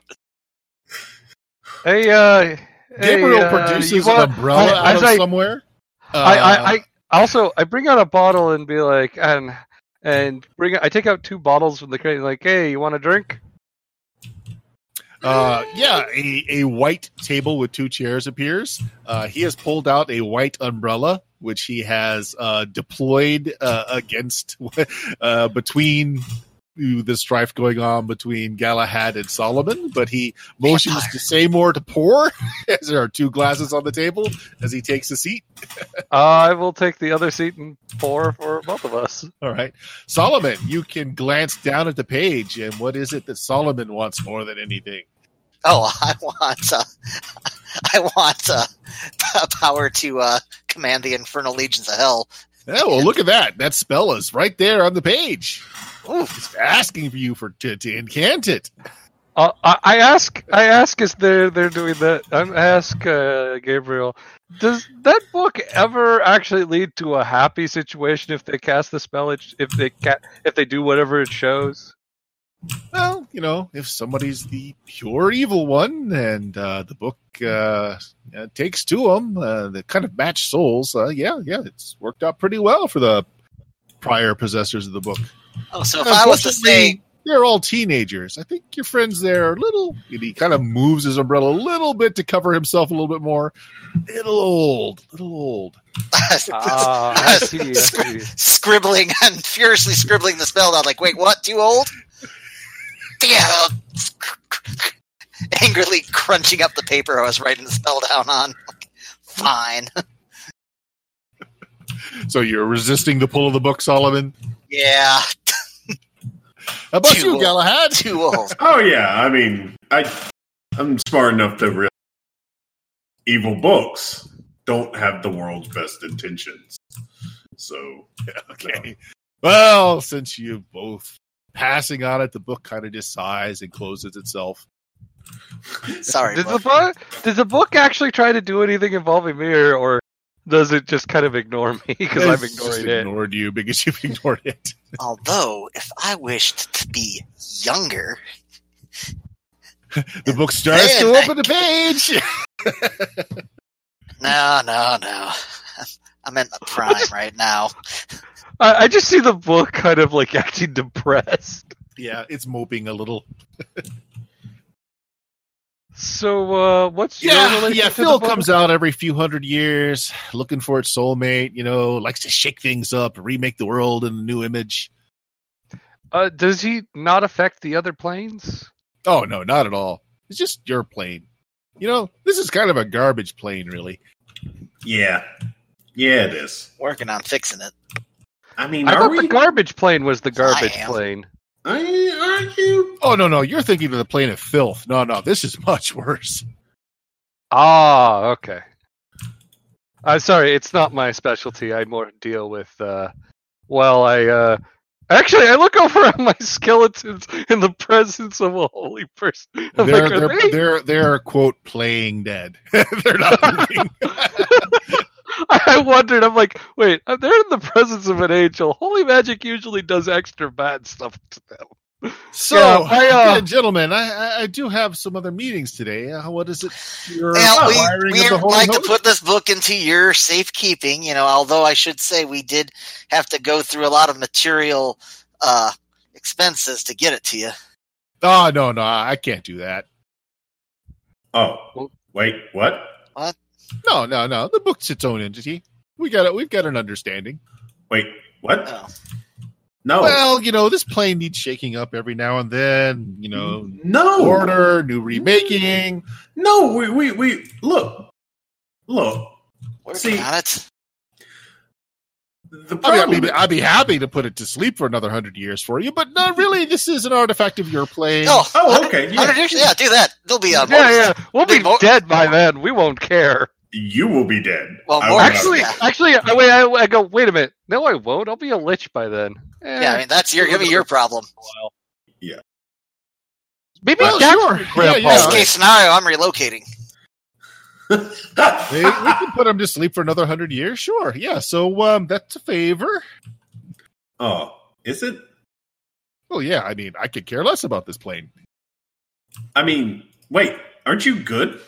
Hey, Gabriel produces an umbrella out of somewhere. I bring out a bottle and be like, I take out 2 bottles from the crate. Like, hey, you want a drink? A white table with 2 chairs appears. He has pulled out a white umbrella, which he has deployed against between the strife going on between Galahad and Solomon, but he motions to Seymour to pour as there are 2 glasses on the table as he takes a seat. I will take the other seat and pour for both of us. All right. Solomon, you can glance down at the page, and what is it that Solomon wants more than anything? Oh, I want power to command the infernal legions of hell. Oh, well, look at that. That spell is right there on the page. Ooh. It's asking for you to incant it. I ask as they're doing that. I ask Gabriel, does that book ever actually lead to a happy situation if they cast the spell? If they do whatever it shows? Well, if somebody's the pure evil one and the book takes to them, the kind of match souls, it's worked out pretty well for the prior possessors of the book. Oh, so if I was to say... They're all teenagers. I think your friends there are a little... He kind of moves his umbrella a little bit to cover himself a little bit more. Little old. I see. Scribbling and furiously scribbling the spell down. Like, wait, what? Too old? Yeah. Angrily crunching up the paper I was writing the spell down on. Fine. So you're resisting the pull of the book, Solomon? Yeah. How about you, Galahad? Too old. Oh yeah, I mean, I'm smart enough to realize evil books don't have the world's best intentions. So okay. Well, since you both passing on it, the book kind of just sighs and closes itself. Sorry, Does book. the book actually try to do anything involving me, or does it just kind of ignore me because I'm It's just ignoring it? ignored you because you've ignored it. Although, if I wished to be younger, The book starts to Then open the page. no. I'm in the prime right now. I just see the book kind of like acting depressed. Yeah, it's moping a little. So, what's your Yeah, relationship to Phil the book? comes out every few hundred years looking for its soulmate, likes to shake things up, remake the world in a new image. Does he not affect the other planes? Oh, no, not at all. It's just your plane. This is kind of a garbage plane, really. Yeah. Yeah, it is. Working on fixing it. I mean, I are thought we? the garbage plane was the garbage I am. plane. Aren't you? Oh, no, you're thinking of the plane of filth. No, this is much worse. Ah, okay. Sorry, it's not my specialty. I more deal with, Actually, I look over at my skeletons in the presence of a holy person. I'm like, are they- They're quote playing dead. They're not moving. I wondered, I'm like, wait, they're in the presence of an angel. Holy magic usually does extra bad stuff to them. So, Yeah, gentlemen, I do have some other meetings today. What is it? You're Well, acquiring we of the Holy like to Host? put this book into your safekeeping, although I should say we did have to go through a lot of material expenses to get it to you. Oh, no, I can't do that. Oh, wait, what? No. The book's its own entity. We've got an understanding. Wait, what? Oh. No. Well, this plane needs shaking up every now and then. No. Order, new remaking. No, we look. Working See, on it. the problem. I'd be happy to put it to sleep for another 100 years for you, but not really. This is an artifact of your plane. Oh, okay. Yeah. 100 years? Yeah, do that. They'll be on. Yeah, we'll be More- dead by then. We won't care. You will be dead. Well, I more- will Actually, not. I go, wait a minute. No, I won't. I'll be a lich by then. Yeah, I mean that's gonna be your problem. Maybe Well, that's sure. what Grandpa. Yeah. Best case scenario, I'm relocating. We can put him to sleep for another 100 years. Sure. Yeah. So that's a favor. Oh, is it? Oh, yeah. I mean, I could care less about this plane. I mean, wait, aren't you good?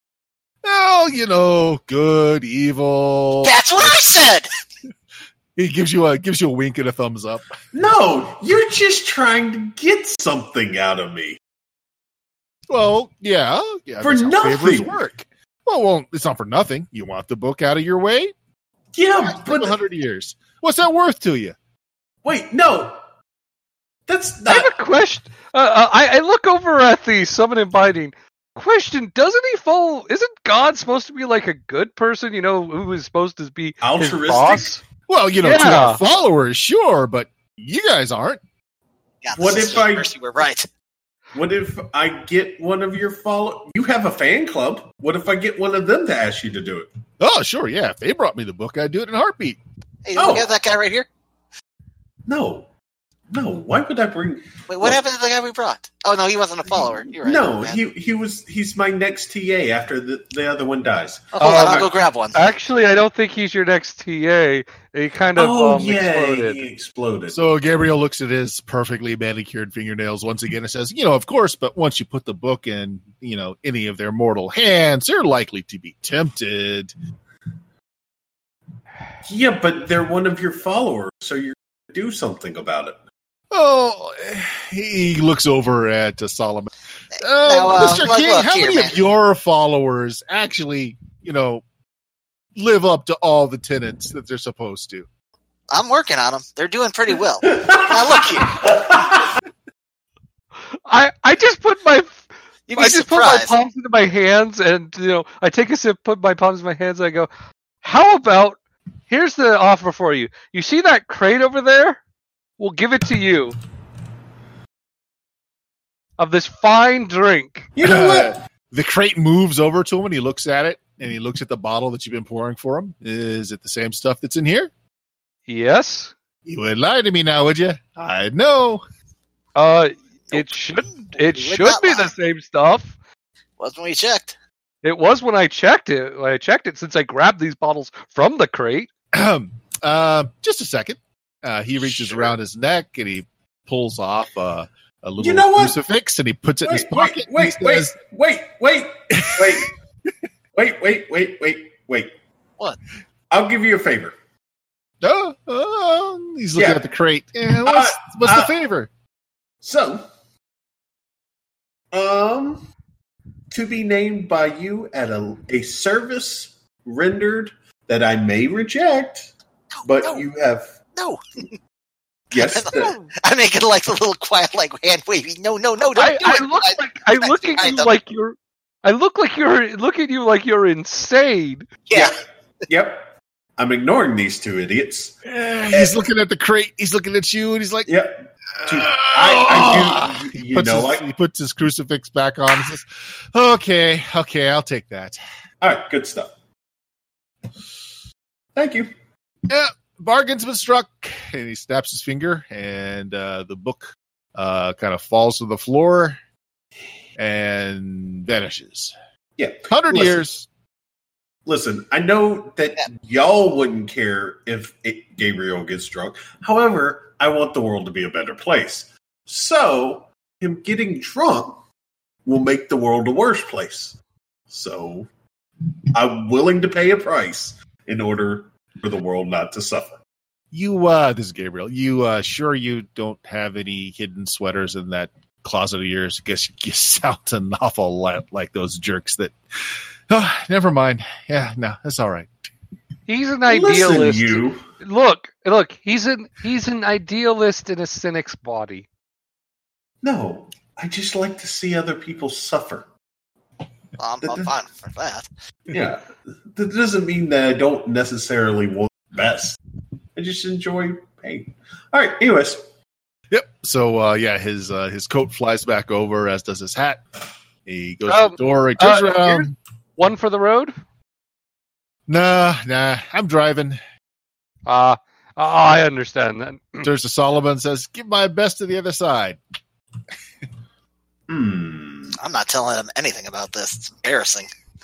Well, good, evil. That's what I said. He gives you a wink and a thumbs up. No, you're just trying to get something out of me. Well, yeah. For that's how favors nothing. work. Well, it's not for nothing. You want the book out of your way? Yeah, For but 100 years. What's that worth to you? wait, no. That's I not. have a question. I look over at the summon and binding. Question: doesn't he follow? Isn't God supposed to be like a good person? Who is supposed to be his Altruistic? boss? Well, to Yeah. our followers, sure, but you guys aren't. God, What this is if I- Mercy, we're right. What if I get one of your follow? You have a fan club. What if I get one of them to ask you to do it? Oh, sure, yeah. If they brought me the book, I'd do it in a heartbeat. Hey, Oh. look at that guy right here. No. Why would I bring? Wait, what happened to the guy we brought? Oh no, he wasn't a follower. You're right. No, man. he's my next TA after the other one dies. Oh, hold on, Oh, I'll go grab one. Actually, I don't think he's your next TA. He kind of exploded. he exploded. So Gabriel looks at his perfectly manicured fingernails once again and says, of course, but once you put the book in, any of their mortal hands, they're likely to be tempted. Yeah, but they're one of your followers, so you're going to do something about it. Oh, he looks over at Solomon. Now, Mr. look King, how here, many man. of your followers actually, live up to all the tenets that they're supposed to? I'm working on them. They're doing pretty well. Now look here. I just put my You'd be I just put my surprised. palms into my hands, and I take a sip, put my palms in my hands, and I go, "How about? Here's the offer for you. You see that crate over there? We'll give it to you of this fine drink." You know what? The crate moves over to him and he looks at it and he looks at the bottle that you've been pouring for him. Is it the same stuff that's in here? Yes. You would lie to me now, would you? I'd know. It should would should not be lie. the same stuff. Wasn't we checked? It was when I checked it. When I checked it, since I grabbed these bottles from the crate. Just a second. He reaches Sure. around his neck and he pulls off a little You know what? crucifix and he puts it in his pocket. Wait. He says, What? I'll give you a favor. He's looking Yeah. at the crate. Yeah, what's the favor? So, to be named by you at a service rendered that I may reject, but no. you have No. yes. I make it like a little quiet, like hand wavy. No, don't do I it. look at you like you're. I look at you like you're insane. Yeah. Yep. I'm ignoring these two idiots. He's looking at the crate. He's looking at you, and he's like, Yep. I do. You know what? He puts his crucifix back on and says, okay, I'll take that. All right, good stuff. Thank you. Yeah, bargain's been struck. And he snaps his finger, and the book kind of falls to the floor and vanishes. Yeah. 100 Listen. years. Listen, I know that y'all wouldn't care if Gabriel gets drunk. However, I want the world to be a better place. So, him getting drunk will make the world a worse place. So, I'm willing to pay a price in order for the world not to suffer. This is Gabriel. You sure you don't have any hidden sweaters in that closet of yours? I guess you sound an awful lot like those jerks that... Oh, never mind. Yeah, no, that's all right. He's an idealist. Listen, you. Look. He's an idealist in a cynic's body. No, I just like to see other people suffer. I'm fine for that. Yeah, that doesn't mean that I don't necessarily want the best. I just enjoy pain. All right, anyways. Yep. So, his coat flies back over, as does his hat. He goes to the door. He turns around. One for the road? Nah, I'm driving. I understand that. Turns to Solomon and says, give my best to the other side. I'm not telling him anything about this. It's embarrassing.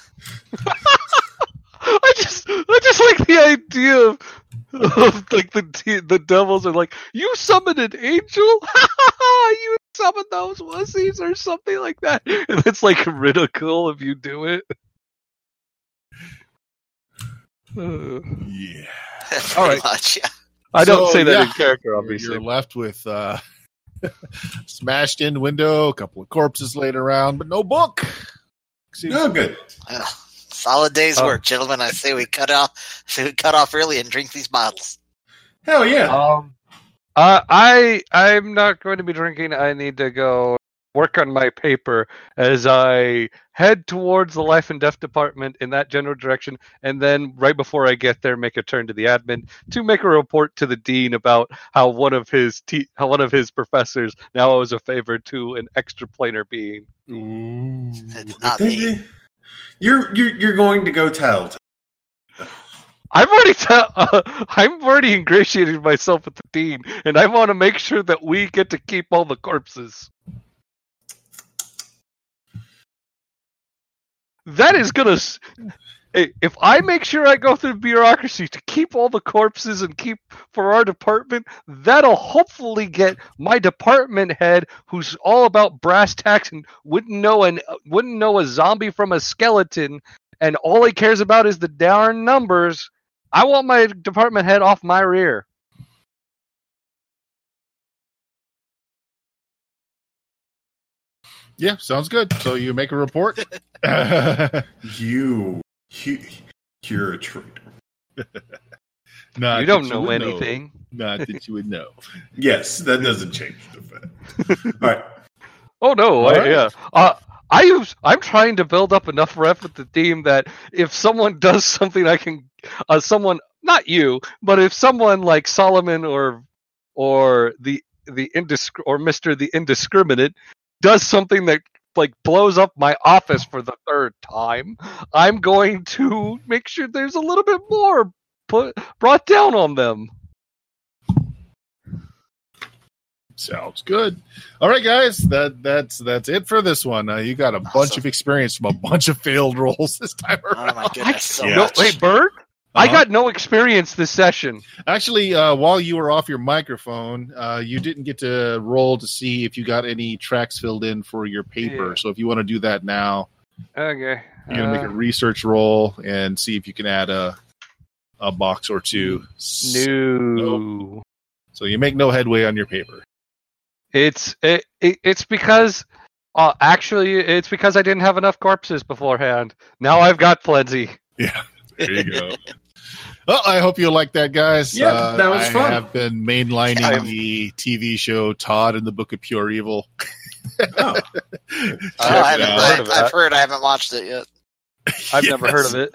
I just like the idea of like the devils are like, you summoned an angel? You summoned those wussies or something like that. And it's like ridicule if you do it. Yeah. Pretty All right. much, yeah. I don't So, say that yeah. in character, obviously. You're left with smashed in window, a couple of corpses laid around, but no book. No, good. Yeah. Solid day's work, gentlemen. I say we cut off early and drink these bottles. Hell yeah. I'm not going to be drinking. I need to go work on my paper as I head towards the life and death department in that general direction, and then right before I get there, make a turn to the admin to make a report to the dean about how one of his professors now owes a favor to an extraplanar being. It's not me. You're going to go tell. I'm already ingratiated myself with the dean, and I want to make sure that we get to keep all the corpses. That is gonna. If I make sure I go through bureaucracy to keep all the corpses and keep for our department, that'll hopefully get my department head, who's all about brass tacks and wouldn't know a zombie from a skeleton, and all he cares about is the darn numbers. I want my department head off my rear. Yeah, sounds good. So you make a report. You're a traitor. Not You don't that know would anything. Not that you would know. Yes, that doesn't change the fact. All right. Oh no! All right. Yeah. I'm trying to build up enough rep with the team that if someone does something, I can someone, not you, but if someone like Solomon or the Mr. the Indiscriminate does something that like blows up my office for the third time, I'm going to make sure there's a little bit more brought down on them. Sounds good. All right, guys. That's it for this one. You got a bunch of experience from a bunch of failed rolls this time around. Oh my goodness! So Yeah. much. Wait, Bert? I got no experience this session. Actually, while you were off your microphone, you didn't get to roll to see if you got any tracks filled in for your paper. Yeah. So if you want to do that now, Okay. you're going to make a research roll and see if you can add a box or two. No. So you make no headway on your paper. It's because actually it's because I didn't have enough corpses beforehand. Now I've got plenty. Yeah, there you go. Well, I hope you like that, guys. Yeah, that was fun. I have been mainlining the TV show Todd and the Book of Pure Evil. Oh, I've heard. I haven't watched it yet. I've never heard of it.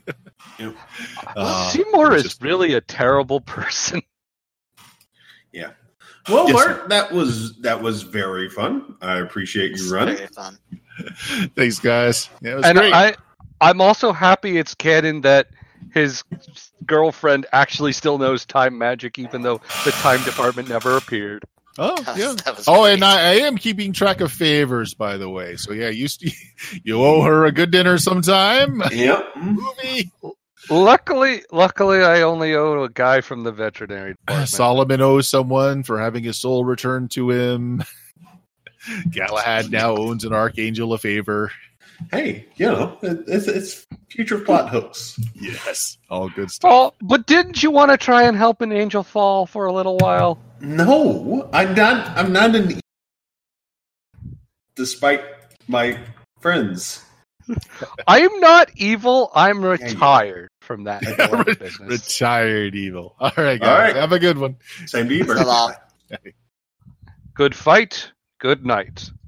Seymour is really a terrible person. yeah. Well, Yes, Bart, that was very fun. I appreciate you running. Very fun. Thanks, guys. Yeah, it was And great. I'm also happy it's canon that his girlfriend actually still knows time magic, even though the time department never appeared. Oh, That yeah. was Oh, great. and I am keeping track of favors, by the way. So, yeah, you owe her a good dinner sometime. Yep. Movie. Luckily, I only owe a guy from the veterinary department. Solomon owes someone for having his soul returned to him. Galahad now owns an archangel a favor. Hey, it's future plot hooks. Yes, all good stuff. Oh, but didn't you want to try and help an angel fall for a little while? No, I'm not an. Despite my friends. I'm not evil. I'm retired from that line of business. Retired evil. All right, guys. All right. Have a good one. Same to you, Bert. So long. Good fight. Good night.